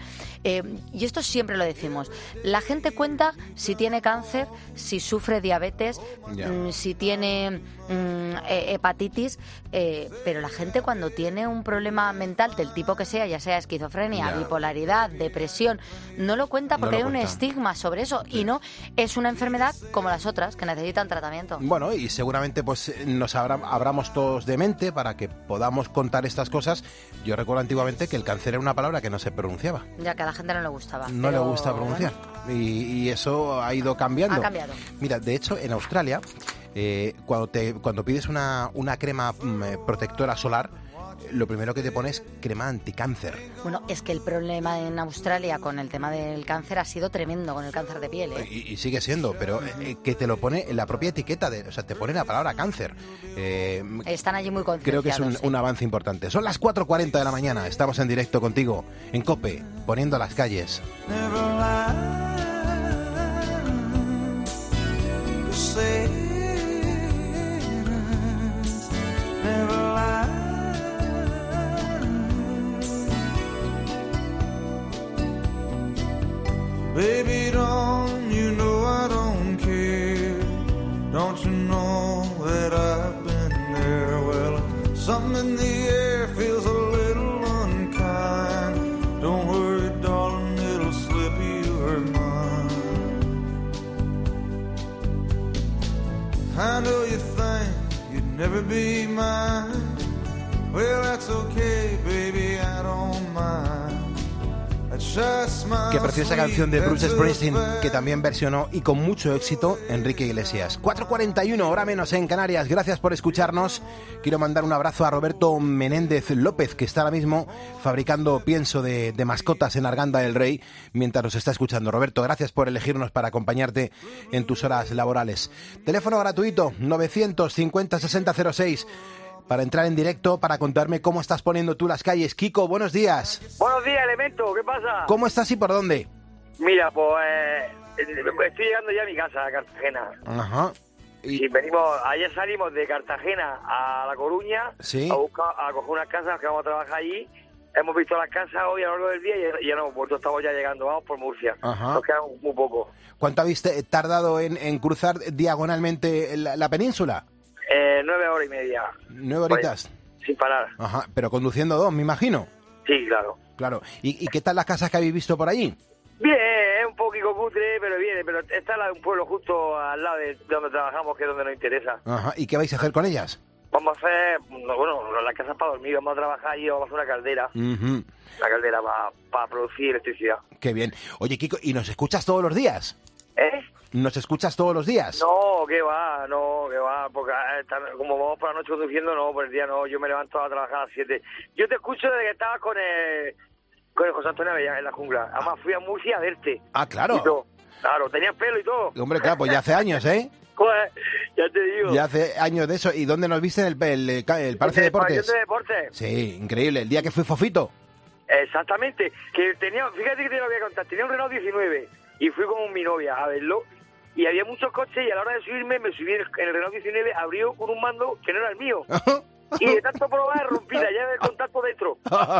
Y esto siempre lo decimos. La gente cuenta si tiene cáncer, si sufre diabetes, si tiene tiene hepatitis, pero la gente cuando tiene un problema mental del tipo que sea, ya sea esquizofrenia, bipolaridad, depresión, no lo cuenta porque hay un estigma sobre eso y no es una enfermedad como las otras que necesitan tratamiento. Bueno, y seguramente pues nos abramos todos de mente para que podamos contar estas cosas. Yo recuerdo antiguamente que el cáncer era una palabra que no se pronunciaba. Ya que a la gente no le gustaba. No le gusta pronunciar. Bueno. Y eso ha ido cambiando. Ha cambiado. Mira, de hecho, en Australia, cuando pides una crema protectora solar, lo primero que te pone es crema anticáncer. Bueno, es que el problema en Australia con el tema del cáncer ha sido tremendo, con el cáncer de piel, ¿eh? Y sigue siendo, pero que te lo pone en la propia etiqueta, o sea, te pone la palabra cáncer. Están allí muy Creo concienciados. que es un avance importante. Son las 4:40 de la mañana, estamos en directo contigo, en COPE, poniendo las calles. Baby, don't you know I don't care? Don't you know that I've been there? Well, something in the air feels a little unkind. Don't worry, darling, it'll slip your mind. I know you think you'd never be mine. Well, that's okay, baby, I don't mind. Qué preciosa canción de Bruce Springsteen, que también versionó y con mucho éxito Enrique Iglesias. 4:41, hora menos en Canarias. Gracias por escucharnos. Quiero mandar un abrazo a Roberto Menéndez López, que está ahora mismo fabricando pienso de mascotas en Arganda del Rey mientras nos está escuchando. Roberto, gracias por elegirnos para acompañarte en tus horas laborales. Teléfono gratuito 950-6006. Para entrar en directo, para contarme cómo estás poniendo tú las calles. Kiko, buenos días. Buenos días, Elemento, ¿qué pasa? ¿Cómo estás y por dónde? Mira, pues estoy llegando ya a mi casa, a Cartagena. Ajá. Y ayer salimos de Cartagena a La Coruña, ¿sí? a coger unas casas que vamos a trabajar allí. Hemos visto las casas hoy a lo largo del día y ya no hemos vuelto, estamos ya llegando, vamos por Murcia. Ajá. Nos queda muy poco. ¿Cuánto habéis tardado en cruzar diagonalmente la península? 9 horas y media. 9 horitas. Pues, sin parar. Ajá, pero conduciendo 2, me imagino. Sí, claro. Claro. ¿Y qué tal las casas que habéis visto por allí? Bien, es un poquito cutre, pero viene. Pero está la de un pueblo justo al lado de donde trabajamos, que es donde nos interesa. Ajá. ¿Y qué vais a hacer con ellas? Vamos a hacer, bueno, las casas para dormir, vamos a trabajar y vamos a hacer una caldera. Uh-huh. Una caldera para producir electricidad. Qué bien. Oye, Kiko, ¿y nos escuchas todos los días? ¿Eh? ¿Nos escuchas todos los días? No, que va, porque como vamos por la noche conduciendo, no, por el día no, yo me levanto a trabajar a las 7. Yo te escucho desde que estabas con el José Antonio Avellán en la jungla. Además fui a Murcia a verte. Ah, claro. Claro, tenías pelo y todo. Hombre, claro, pues ya hace años, ¿eh? Pues, ya te digo. Ya hace años de eso. ¿Y dónde nos viste en el Palacio de Deportes? El Palacio de Deportes. Sí, increíble. El día que fui Fofito. Exactamente. Que fíjate que te lo voy a contar. Tenía un Renault 19 y fui con mi novia a verlo. Y había muchos coches y a la hora de subirme, me subí en el Renault 19, abrió con un mando que no era el mío. Y de tanto probar, rompí la llave de contacto dentro.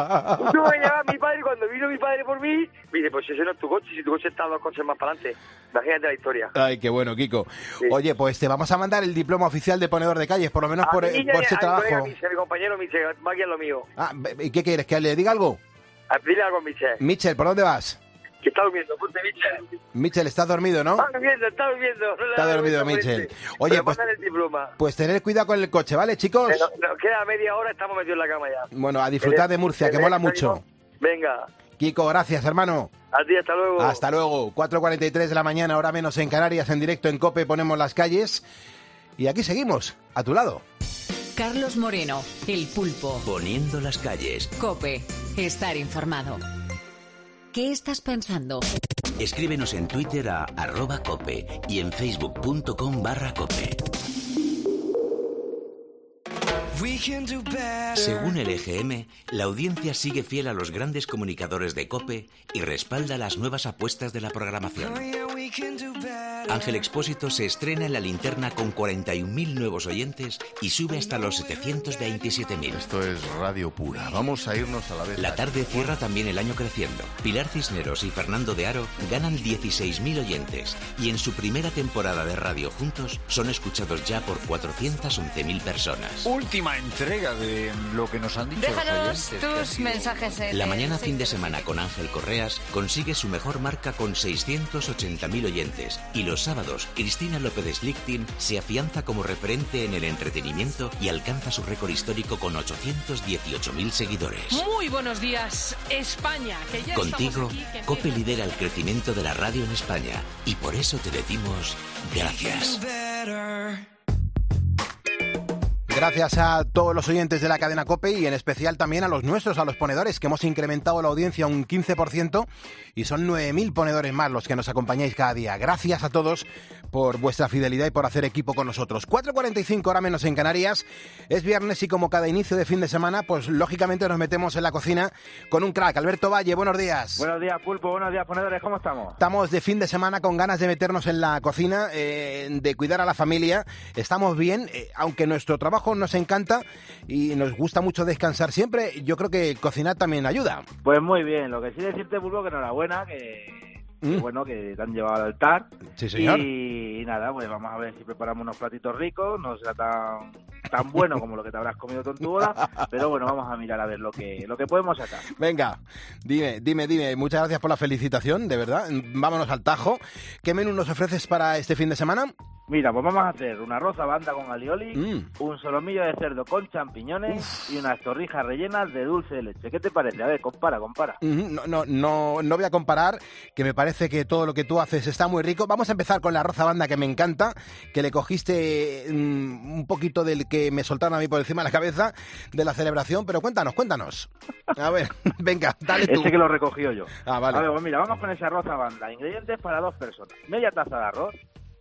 Yo me llamaba a mi padre y cuando vino mi padre por mí, me dice, pues ese no es tu coche, si tu coche está 2 coches más para adelante. Imagínate la historia. Ay, qué bueno, Kiko. Sí. Oye, pues te vamos a mandar el diploma oficial de ponedor de calles, por lo menos por ese trabajo. Mi compañero Michel, va aquí en lo mío. Ah, ¿y qué quieres? ¿Que le diga algo? Dile algo a Michel. Michel, ¿por dónde vas? Que está durmiendo, ponte Michel. Michel, estás dormido, ¿no? Está durmiendo. Está dormido, Michel. Oye, pues tener cuidado con el coche, ¿vale, chicos? Nos queda media hora, estamos metidos en la cama ya. Bueno, a disfrutar de Murcia, que mola mucho. Venga. Kiko, gracias, hermano. A ti, hasta luego. Hasta luego. 4:43 de la mañana, hora menos en Canarias, en directo en COPE, ponemos las calles. Y aquí seguimos, a tu lado. Carlos Moreno, El Pulpo. Poniendo las calles. COPE, estar informado. ¿Qué estás pensando? Escríbenos en Twitter a @cope y en facebook.com/cope. Según el EGM, la audiencia sigue fiel a los grandes comunicadores de COPE y respalda las nuevas apuestas de la programación. Ángel Expósito se estrena en La Linterna con 41.000 nuevos oyentes y sube hasta los 727.000. Esto es radio pura. Vamos a irnos a la vez. La Tarde cierra también el año creciendo. Pilar Cisneros y Fernando de Aro ganan 16.000 oyentes y en su primera temporada de radio juntos son escuchados ya por 411.000 personas. Última entrega de lo que nos han dicho Déjanos los oyentes. tus mensajes. La mañana fin de semana con Ángel Correas consigue su mejor marca con 680.000 oyentes y los sábados Cristina López Slichting se afianza como referente en el entretenimiento y alcanza su récord histórico con 818.000 seguidores. Muy buenos días, España. Que ya Contigo, estamos aquí, que COPE lidera el crecimiento de la radio en España y por eso te decimos gracias. Gracias a todos los oyentes de la cadena COPE y en especial también a los nuestros, a los ponedores, que hemos incrementado la audiencia un 15% y son 9.000 ponedores más los que nos acompañáis cada día. Gracias a todos por vuestra fidelidad y por hacer equipo con nosotros. 4:45 hora menos en Canarias. Es viernes y como cada inicio de fin de semana, pues lógicamente nos metemos en la cocina con un crack. Alberto Valle, buenos días. Buenos días, Pulpo. Buenos días, ponedores. ¿Cómo estamos? Estamos de fin de semana con ganas de meternos en la cocina, de cuidar a la familia. Estamos bien, aunque nuestro trabajo nos encanta y nos gusta mucho descansar siempre, yo creo que cocinar también ayuda. Pues muy bien. Lo que sí decirte, Pulpo, que enhorabuena, que bueno, que te han llevado al altar. Sí, señor. Y nada, pues vamos a ver si preparamos unos platitos ricos. No será tan bueno como lo que te habrás comido tú en tu boda, pero bueno, vamos a mirar a ver lo que podemos sacar. Venga, dime. Muchas gracias por la felicitación, de verdad. Vámonos al tajo. ¿Qué menú nos ofreces para este fin de semana? Mira, pues vamos a hacer una arroz a banda con alioli, un solomillo de cerdo con champiñones y unas torrijas rellenas de dulce de leche. ¿Qué te parece? A ver, compara. No voy a comparar, que me parece que todo lo que tú haces está muy rico. Vamos a empezar con la arroz a banda, que me encanta, que le cogiste un poquito del que me soltaron a mí por encima de la cabeza de la celebración, pero cuéntanos. A ver, venga, dale tú. Ese que lo recogió yo. Ah, vale. A ver, pues mira, vamos con ese arroz a banda. Ingredientes para 2 personas. Media taza de arroz,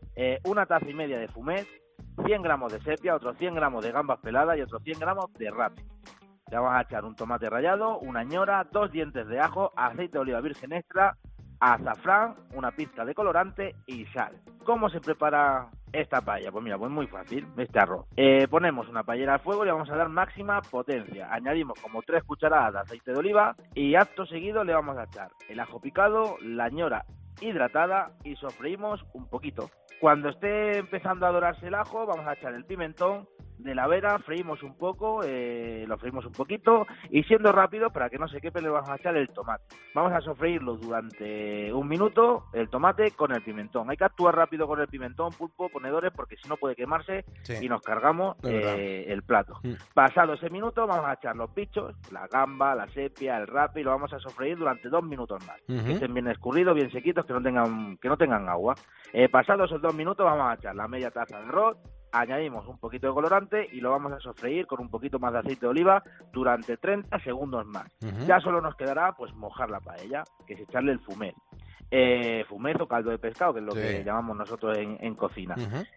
una taza y media de fumet, 100 gramos de sepia, otros 100 gramos de gambas peladas y otros 100 gramos de rape. Le vamos a echar un tomate rallado, una ñora, 2 dientes de ajo, aceite de oliva virgen extra, azafrán, una pizca de colorante y sal. ¿Cómo se prepara esta paella? Pues mira, pues muy fácil, este arroz. Ponemos una paellera al fuego y le vamos a dar máxima potencia. Añadimos como 3 cucharadas de aceite de oliva y acto seguido le vamos a echar el ajo picado, la ñora hidratada y sofreímos un poquito. Cuando esté empezando a dorarse el ajo, vamos a echar el pimentón de la vera, freímos un poco, lo freímos un poquito y siendo rápido, para que no se quepe, le vamos a echar el tomate. Vamos a sofreírlo durante 1 minuto, el tomate con el pimentón. Hay que actuar rápido con el pimentón, Pulpo, ponedores, porque si no puede quemarse y nos cargamos el plato. Pasado ese minuto, vamos a echar los bichos, la gamba, la sepia, el rape y lo vamos a sofreír durante 2 minutos más. Que estén bien escurridos, bien sequitos, que no tengan agua. Pasados esos 2 minutos, vamos a echar la media taza de arroz, añadimos un poquito de colorante y lo vamos a sofreír con un poquito más de aceite de oliva durante 30 segundos más. Ya solo nos quedará pues mojar la paella, que es echarle el fumet. Fumet o caldo de pescado, que es lo que llamamos nosotros en cocina.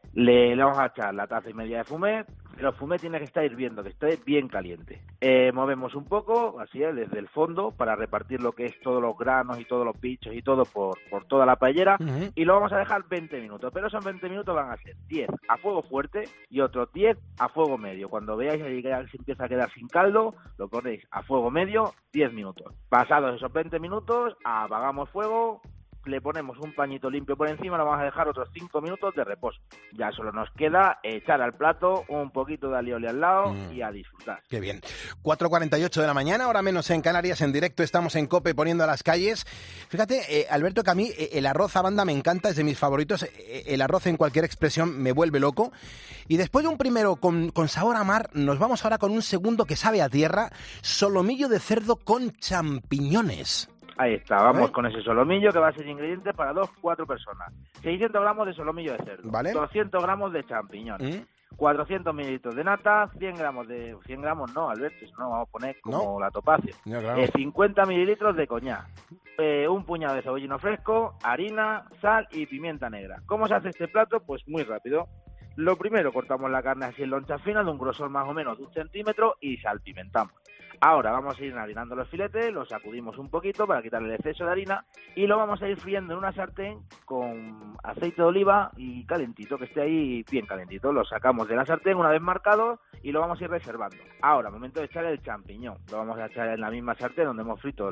Le vamos a echar la taza y media de fumet, pero el fumet tiene que estar hirviendo, que esté bien caliente. Movemos un poco, así desde el fondo, para repartir lo que es todos los granos y todos los bichos y todo por toda la paellera, y lo vamos a dejar 20 minutos, pero esos 20 minutos van a ser 10 a fuego fuerte y otros 10 a fuego medio. Cuando veáis que ya se empieza a quedar sin caldo, lo ponéis a fuego medio 10 minutos. Pasados esos 20 minutos, apagamos fuego, le ponemos un pañito limpio por encima, lo vamos a dejar otros 5 minutos de reposo. Ya solo nos queda echar al plato un poquito de alioli al lado y a disfrutar. Qué bien. 4:48 de la mañana, ahora menos en Canarias, en directo estamos en COPE poniendo a las calles. Fíjate, Alberto, que a mí el arroz a banda me encanta, es de mis favoritos. El arroz en cualquier expresión me vuelve loco. Y después de un primero con sabor a mar, nos vamos ahora con un segundo que sabe a tierra, solomillo de cerdo con champiñones. Ahí está, vamos con ese solomillo que va a ser ingrediente para 4 personas. 600 gramos de solomillo de cerdo, 200 gramos de champiñones, 400 mililitros de nata, 100 gramos no, Alberto, si no vamos a poner como la topacio, 50 mililitros de coñac, un puñado de cebollino fresco, harina, sal y pimienta negra. ¿Cómo se hace este plato? Pues muy rápido. Lo primero, cortamos la carne así en lonchas finas, de un grosor más o menos de 1 centímetro, y salpimentamos. Ahora vamos a ir marinando los filetes, los sacudimos un poquito para quitarle el exceso de harina y lo vamos a ir friendo en una sartén con aceite de oliva y calentito, que esté ahí bien calentito. Lo sacamos de la sartén una vez marcado y lo vamos a ir reservando. Ahora, momento de echar el champiñón. Lo vamos a echar en la misma sartén donde hemos frito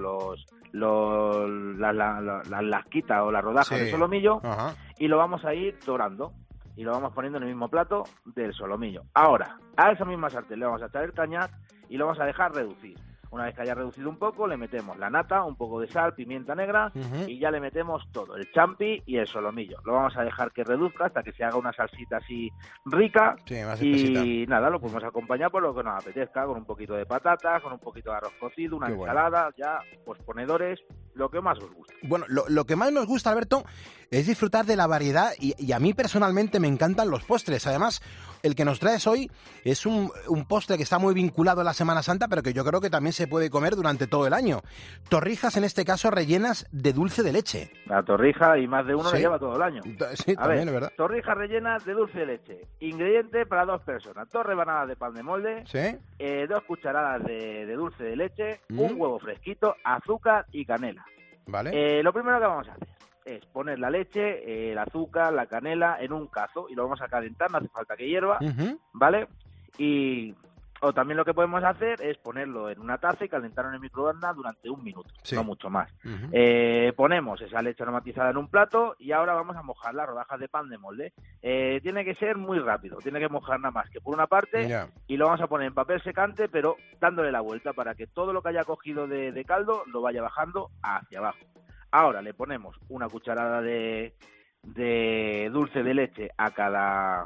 las lasquitas o las rodajas de solomillo. Ajá. Y lo vamos a ir dorando. Y lo vamos poniendo en el mismo plato del solomillo. Ahora, a esa misma sartén le vamos a echar el cañac y lo vamos a dejar reducir. Una vez que haya reducido un poco, le metemos la nata, un poco de sal, pimienta negra y ya le metemos todo, el champi y el solomillo. Lo vamos a dejar que reduzca hasta que se haga una salsita así rica y nada, lo podemos acompañar por lo que nos apetezca, con un poquito de patatas, con un poquito de arroz cocido, una ensalada, ya, pues ponedores, lo que más os guste. Bueno, lo que más nos gusta, Alberto, es disfrutar de la variedad y a mí personalmente me encantan los postres. Además, el que nos traes hoy es un postre que está muy vinculado a la Semana Santa, pero que yo creo que también se puede comer durante todo el año. Torrijas, en este caso, rellenas de dulce de leche. La torrija, y más de uno, la lleva todo el año. Sí, también es verdad. Torrijas rellenas de dulce de leche. Ingrediente para 2 personas. 2 rebanadas de pan de molde, 2 cucharadas de dulce de leche, un huevo fresquito, azúcar y canela. Vale. Lo primero que vamos a hacer es poner la leche, el azúcar, la canela en un cazo y lo vamos a calentar, no hace falta que hierva, ¿vale? O también lo que podemos hacer es ponerlo en una taza y calentarlo en el microondas durante 1 minuto, no mucho más. Ponemos esa leche aromatizada en un plato y ahora vamos a mojar las rodajas de pan de molde. Tiene que ser muy rápido, tiene que mojar nada más que por una parte y lo vamos a poner en papel secante, pero dándole la vuelta para que todo lo que haya cogido de caldo lo vaya bajando hacia abajo. Ahora le ponemos una cucharada de dulce de leche a cada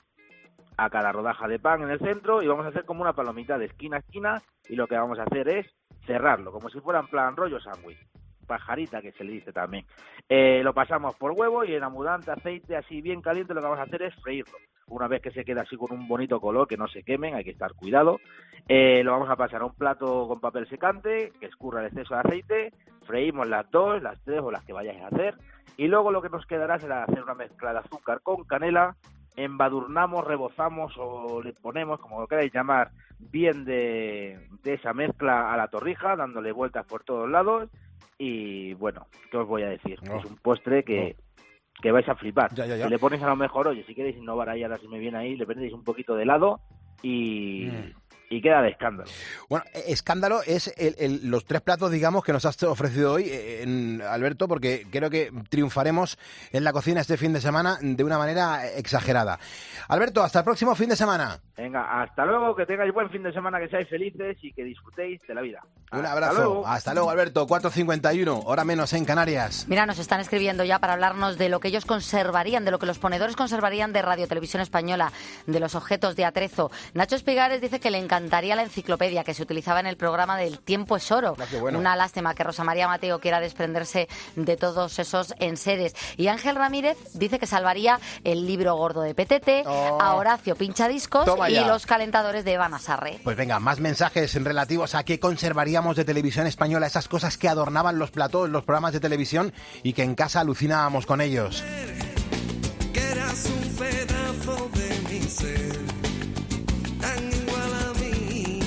rodaja de pan en el centro y vamos a hacer como una palomita de esquina a esquina y lo que vamos a hacer es cerrarlo, como si fuera en plan rollo sándwich, pajarita que se le dice también. Lo pasamos por huevo y en abundante aceite así bien caliente lo que vamos a hacer es freírlo. Una vez que se queda así con un bonito color, que no se quemen, hay que estar cuidado, lo vamos a pasar a un plato con papel secante, que escurra el exceso de aceite, freímos las 2, las 3 o las que vayáis a hacer, y luego lo que nos quedará será hacer una mezcla de azúcar con canela, embadurnamos, rebozamos o le ponemos, como lo queráis llamar, bien de esa mezcla a la torrija, dándole vueltas por todos lados, y bueno, ¿qué os voy a decir? Es un postre que vais a flipar. Si le ponéis a lo mejor, oye, si queréis innovar ahí, ahora si me viene ahí, le ponéis un poquito de helado y queda de escándalo. Bueno, escándalo es los 3 platos, digamos, que nos has ofrecido hoy, Alberto, porque creo que triunfaremos en la cocina este fin de semana de una manera exagerada. Alberto, hasta el próximo fin de semana. Venga, hasta luego, que tengáis buen fin de semana, que seáis felices y que disfrutéis de la vida. Un abrazo. Hasta luego, Alberto. 4:51, hora menos en Canarias. Mira, nos están escribiendo ya para hablarnos de lo que ellos conservarían, de lo que los ponedores conservarían de Radio Televisión Española, de los objetos de atrezo. Nacho Espigares dice que le encantaría la enciclopedia que se utilizaba en el programa del Tiempo es Oro. Una lástima que Rosa María Mateo quiera desprenderse de todos esos enseres. Y Ángel Ramírez dice que salvaría el libro gordo de Petete, a Horacio Pinchadiscos y los calentadores de Eva Nasarre. Pues venga, más mensajes relativos a qué conservaríamos de Televisión Española, esas cosas que adornaban los platós, los programas de televisión y que en casa alucinábamos con ellos. Que eras un pedazo de mi ser, tan igual a mí,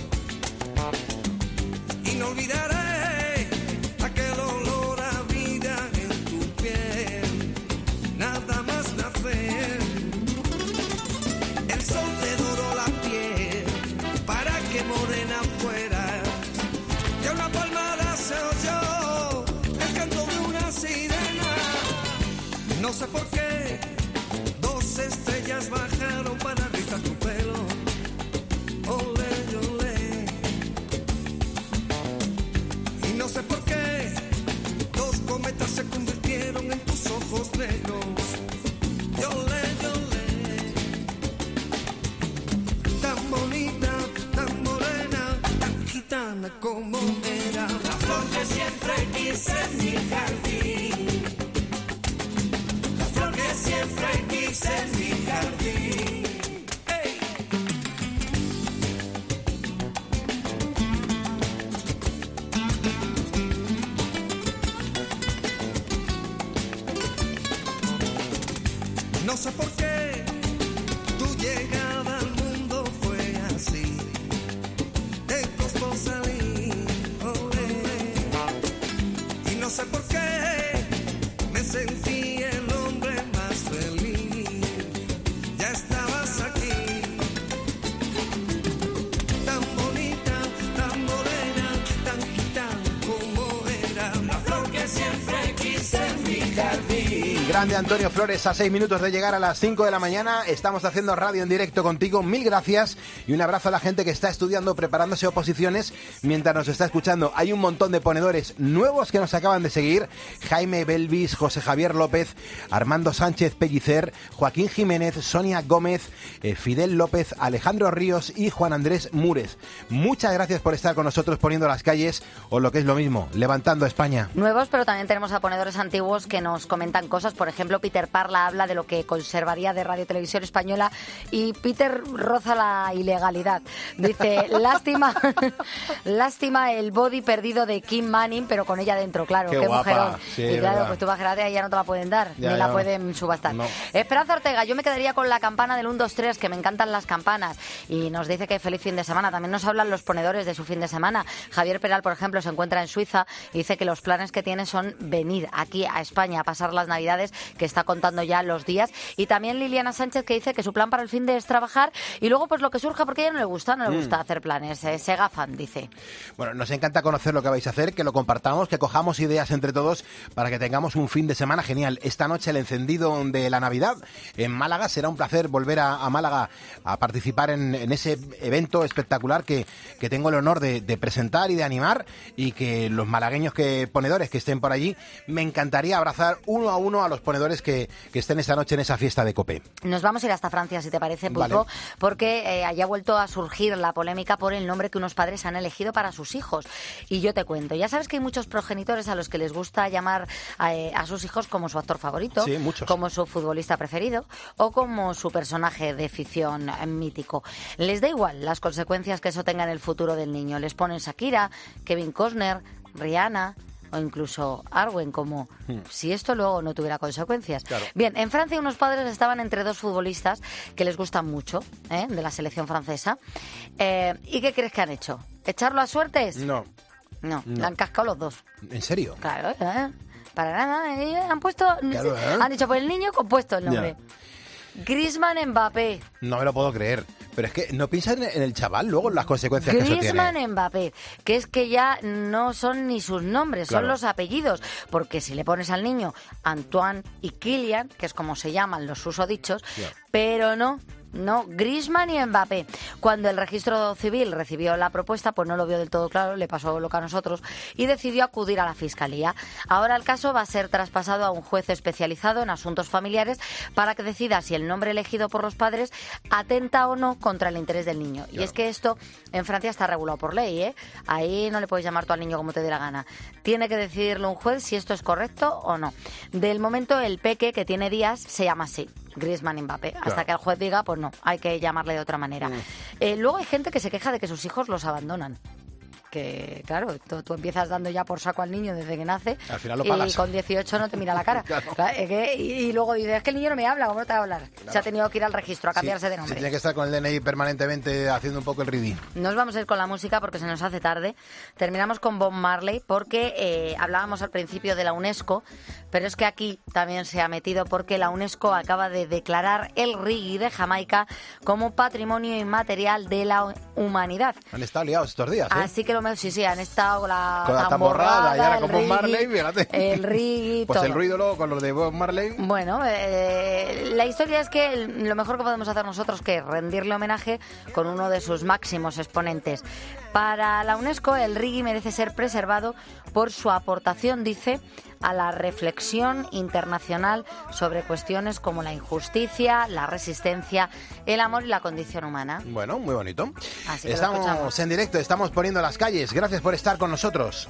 y no olvidaré aquel olor a vida en tu piel, nada más nacer, el sol te doró la piel, para que morena fuera, ya una palmada se oyó, el canto de una sirena, no sé por qué, 2 estrellas bajaron para rizar tu pelo, ole, ole, y no sé por qué, 2 cometas se convirtieron en tus ojos negros, ole, ole, tan bonita, tan morena, tan gitana como era, la flor que siempre quise en mi jardín, la flor que siempre quise en mi jardín. ¡Hey! No sé por qué Grande Antonio Flores, a 6 minutos de llegar a las 5 de la mañana. Estamos haciendo radio en directo contigo. Mil gracias y un abrazo a la gente que está estudiando, preparándose oposiciones mientras nos está escuchando. Hay un montón de ponedores nuevos que nos acaban de seguir. Jaime Belvis, José Javier López, Armando Sánchez Pellicer, Joaquín Jiménez, Sonia Gómez, Fidel López, Alejandro Ríos y Juan Andrés Múrez. Muchas gracias por estar con nosotros poniendo las calles, o lo que es lo mismo, levantando España. Nuevos, pero también tenemos a ponedores antiguos que nos comentan cosas. Por ejemplo, Peter Parla habla de lo que conservaría de Radio Televisión Española y Peter roza la ilegalidad. Dice, lástima el body perdido de Kim Manning, pero con ella dentro, claro. Qué guapa. mujerón. Sí, y claro, verdad. pues tú imagínate, ahí ya no te la pueden dar, Ya, ni ya. la pueden subastar. No. Esperanza Ortega, yo me quedaría con la campana del 1, 2, 3, que me encantan las campanas. Y nos dice que feliz fin de semana. También nos hablan los ponedores de su fin de semana. Javier Peral, por ejemplo, se encuentra en Suiza y dice que los planes que tiene son venir aquí a España a pasar las Navidades, que está contando ya los días. Y también Liliana Sánchez, que dice que su plan para el fin de es trabajar y luego pues lo que surja, porque a ella no le gusta hacer planes, se gafan, dice. Bueno, nos encanta conocer lo que vais a hacer, que lo compartamos, que cojamos ideas entre todos para que tengamos un fin de semana genial. Esta noche el encendido de la Navidad en Málaga. Será un placer volver a Málaga a participar en ese evento espectacular que tengo el honor de presentar y de animar, y que los malagueños ponedores que estén por allí, me encantaría abrazar uno a uno a los ponedores que estén esta noche en esa fiesta de COPE. Nos vamos a ir hasta Francia, si te parece, Pulpo, Vale. porque allá ha vuelto a surgir la polémica por el nombre que unos padres han elegido para sus hijos. Y yo te cuento, ya sabes que hay muchos progenitores a los que les gusta llamar a sus hijos como su actor favorito, Sí, muchos. como su futbolista preferido o como su personaje de ficción mítico. Les da igual las consecuencias que eso tenga en el futuro del niño. Les ponen Shakira, Kevin Costner, Rihanna o incluso Arwen, como si esto luego no tuviera consecuencias. Claro. Bien, en Francia unos padres estaban entre dos futbolistas que les gustan mucho, de la selección francesa. ¿Y qué crees que han hecho? ¿Echarlo a suertes? No. No, le han cascado los dos. ¿En serio? Claro, para nada. Han puesto... Claro, Han dicho por el niño compuesto el nombre. Griezmann Mbappé. No me lo puedo creer. Pero es que no piensan en el chaval luego en las consecuencias que eso Griezmann tiene. Mbappé, que es que ya no son ni sus nombres, Claro. son los apellidos, porque si le pones al niño Antoine y Kylian, que es como se llaman los susodichos, Claro. pero no, Griezmann y Mbappé. Cuando el registro civil recibió la propuesta, pues no lo vio del todo claro, le pasó lo que a nosotros, y decidió acudir a la fiscalía. Ahora el caso va a ser traspasado a un juez especializado en asuntos familiares para que decida si el nombre elegido por los padres atenta o no contra el interés del niño. Y es que esto en Francia está regulado por ley, ¿eh? Ahí no le puedes llamar tú al niño como te dé la gana. Tiene que decidirlo un juez si esto es correcto o no. Del momento el peque, que tiene días, se llama así, Griezmann Mbappé, hasta que el juez diga, pues no, hay que llamarle de otra manera. Luego hay gente que se queja de que sus hijos los abandonan. Que, claro, tú empiezas dando ya por saco al niño desde que nace. Al final lo pagas. Y con 18 no te mira la cara. Claro. Claro, y luego dices, es que el niño no me habla, ¿cómo no te va a hablar? Se ha tenido que ir al registro a cambiarse de Sí, nombre. tiene que estar con el DNI permanentemente haciendo un poco el ridículo. Nos vamos a ir con la música porque se nos hace tarde. Terminamos con Bob Marley porque hablábamos al principio de la UNESCO, pero es que aquí también se ha metido porque la UNESCO acaba de declarar el reggae de Jamaica como patrimonio inmaterial de la humanidad. Han estado liados estos días, ¿eh? Así que sí, han estado con la tamborrada y ahora el con Bob reggae, Marley, fíjate. el reggae, Pues todo. el ruido luego con los de Bob Marley. Bueno, la historia es que lo mejor que podemos hacer nosotros que es rendirle homenaje con uno de sus máximos exponentes. Para la UNESCO, el reggae merece ser preservado por su aportación, dice, a la reflexión internacional sobre cuestiones como la injusticia, la resistencia, el amor y la condición humana. Bueno, muy bonito. Así que lo escuchamos. Estamos en directo, estamos poniendo las calles. Gracias por estar con nosotros.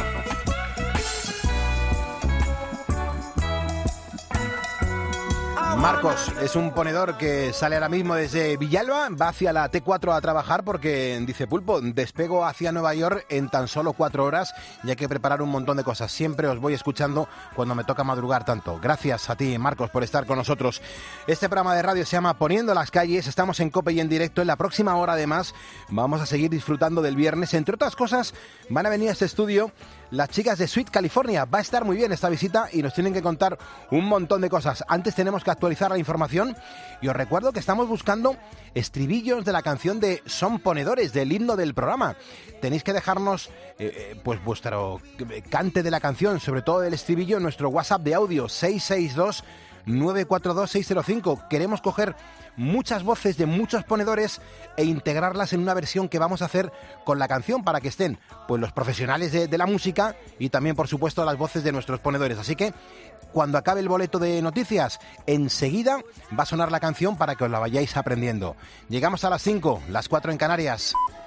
I Marcos es un ponedor que sale ahora mismo desde Villalba, va hacia la T4 a trabajar porque, dice Pulpo, despego hacia Nueva York en tan solo 4 horas y hay que preparar un montón de cosas. Siempre os voy escuchando cuando me toca madrugar tanto. Gracias a ti, Marcos, por estar con nosotros. Este programa de radio se llama Poniendo las calles, estamos en COPE y en directo. En la próxima hora, además, vamos a seguir disfrutando del viernes. Entre otras cosas, van a venir a este estudio las chicas de Sweet California. Va a estar muy bien esta visita y nos tienen que contar un montón de cosas. Antes tenemos que actualizar la información y os recuerdo que estamos buscando estribillos de la canción de Son Ponedores, del himno del programa. Tenéis que dejarnos pues vuestro cante de la canción, sobre todo del estribillo, en nuestro WhatsApp de audio 662 942 605. Queremos coger muchas voces de muchos ponedores e integrarlas en una versión que vamos a hacer con la canción para que estén pues los profesionales de la música y también, por supuesto, las voces de nuestros ponedores. Así que cuando acabe el boleto de noticias, enseguida va a sonar la canción para que os la vayáis aprendiendo. Llegamos a las 5, las 4 en Canarias.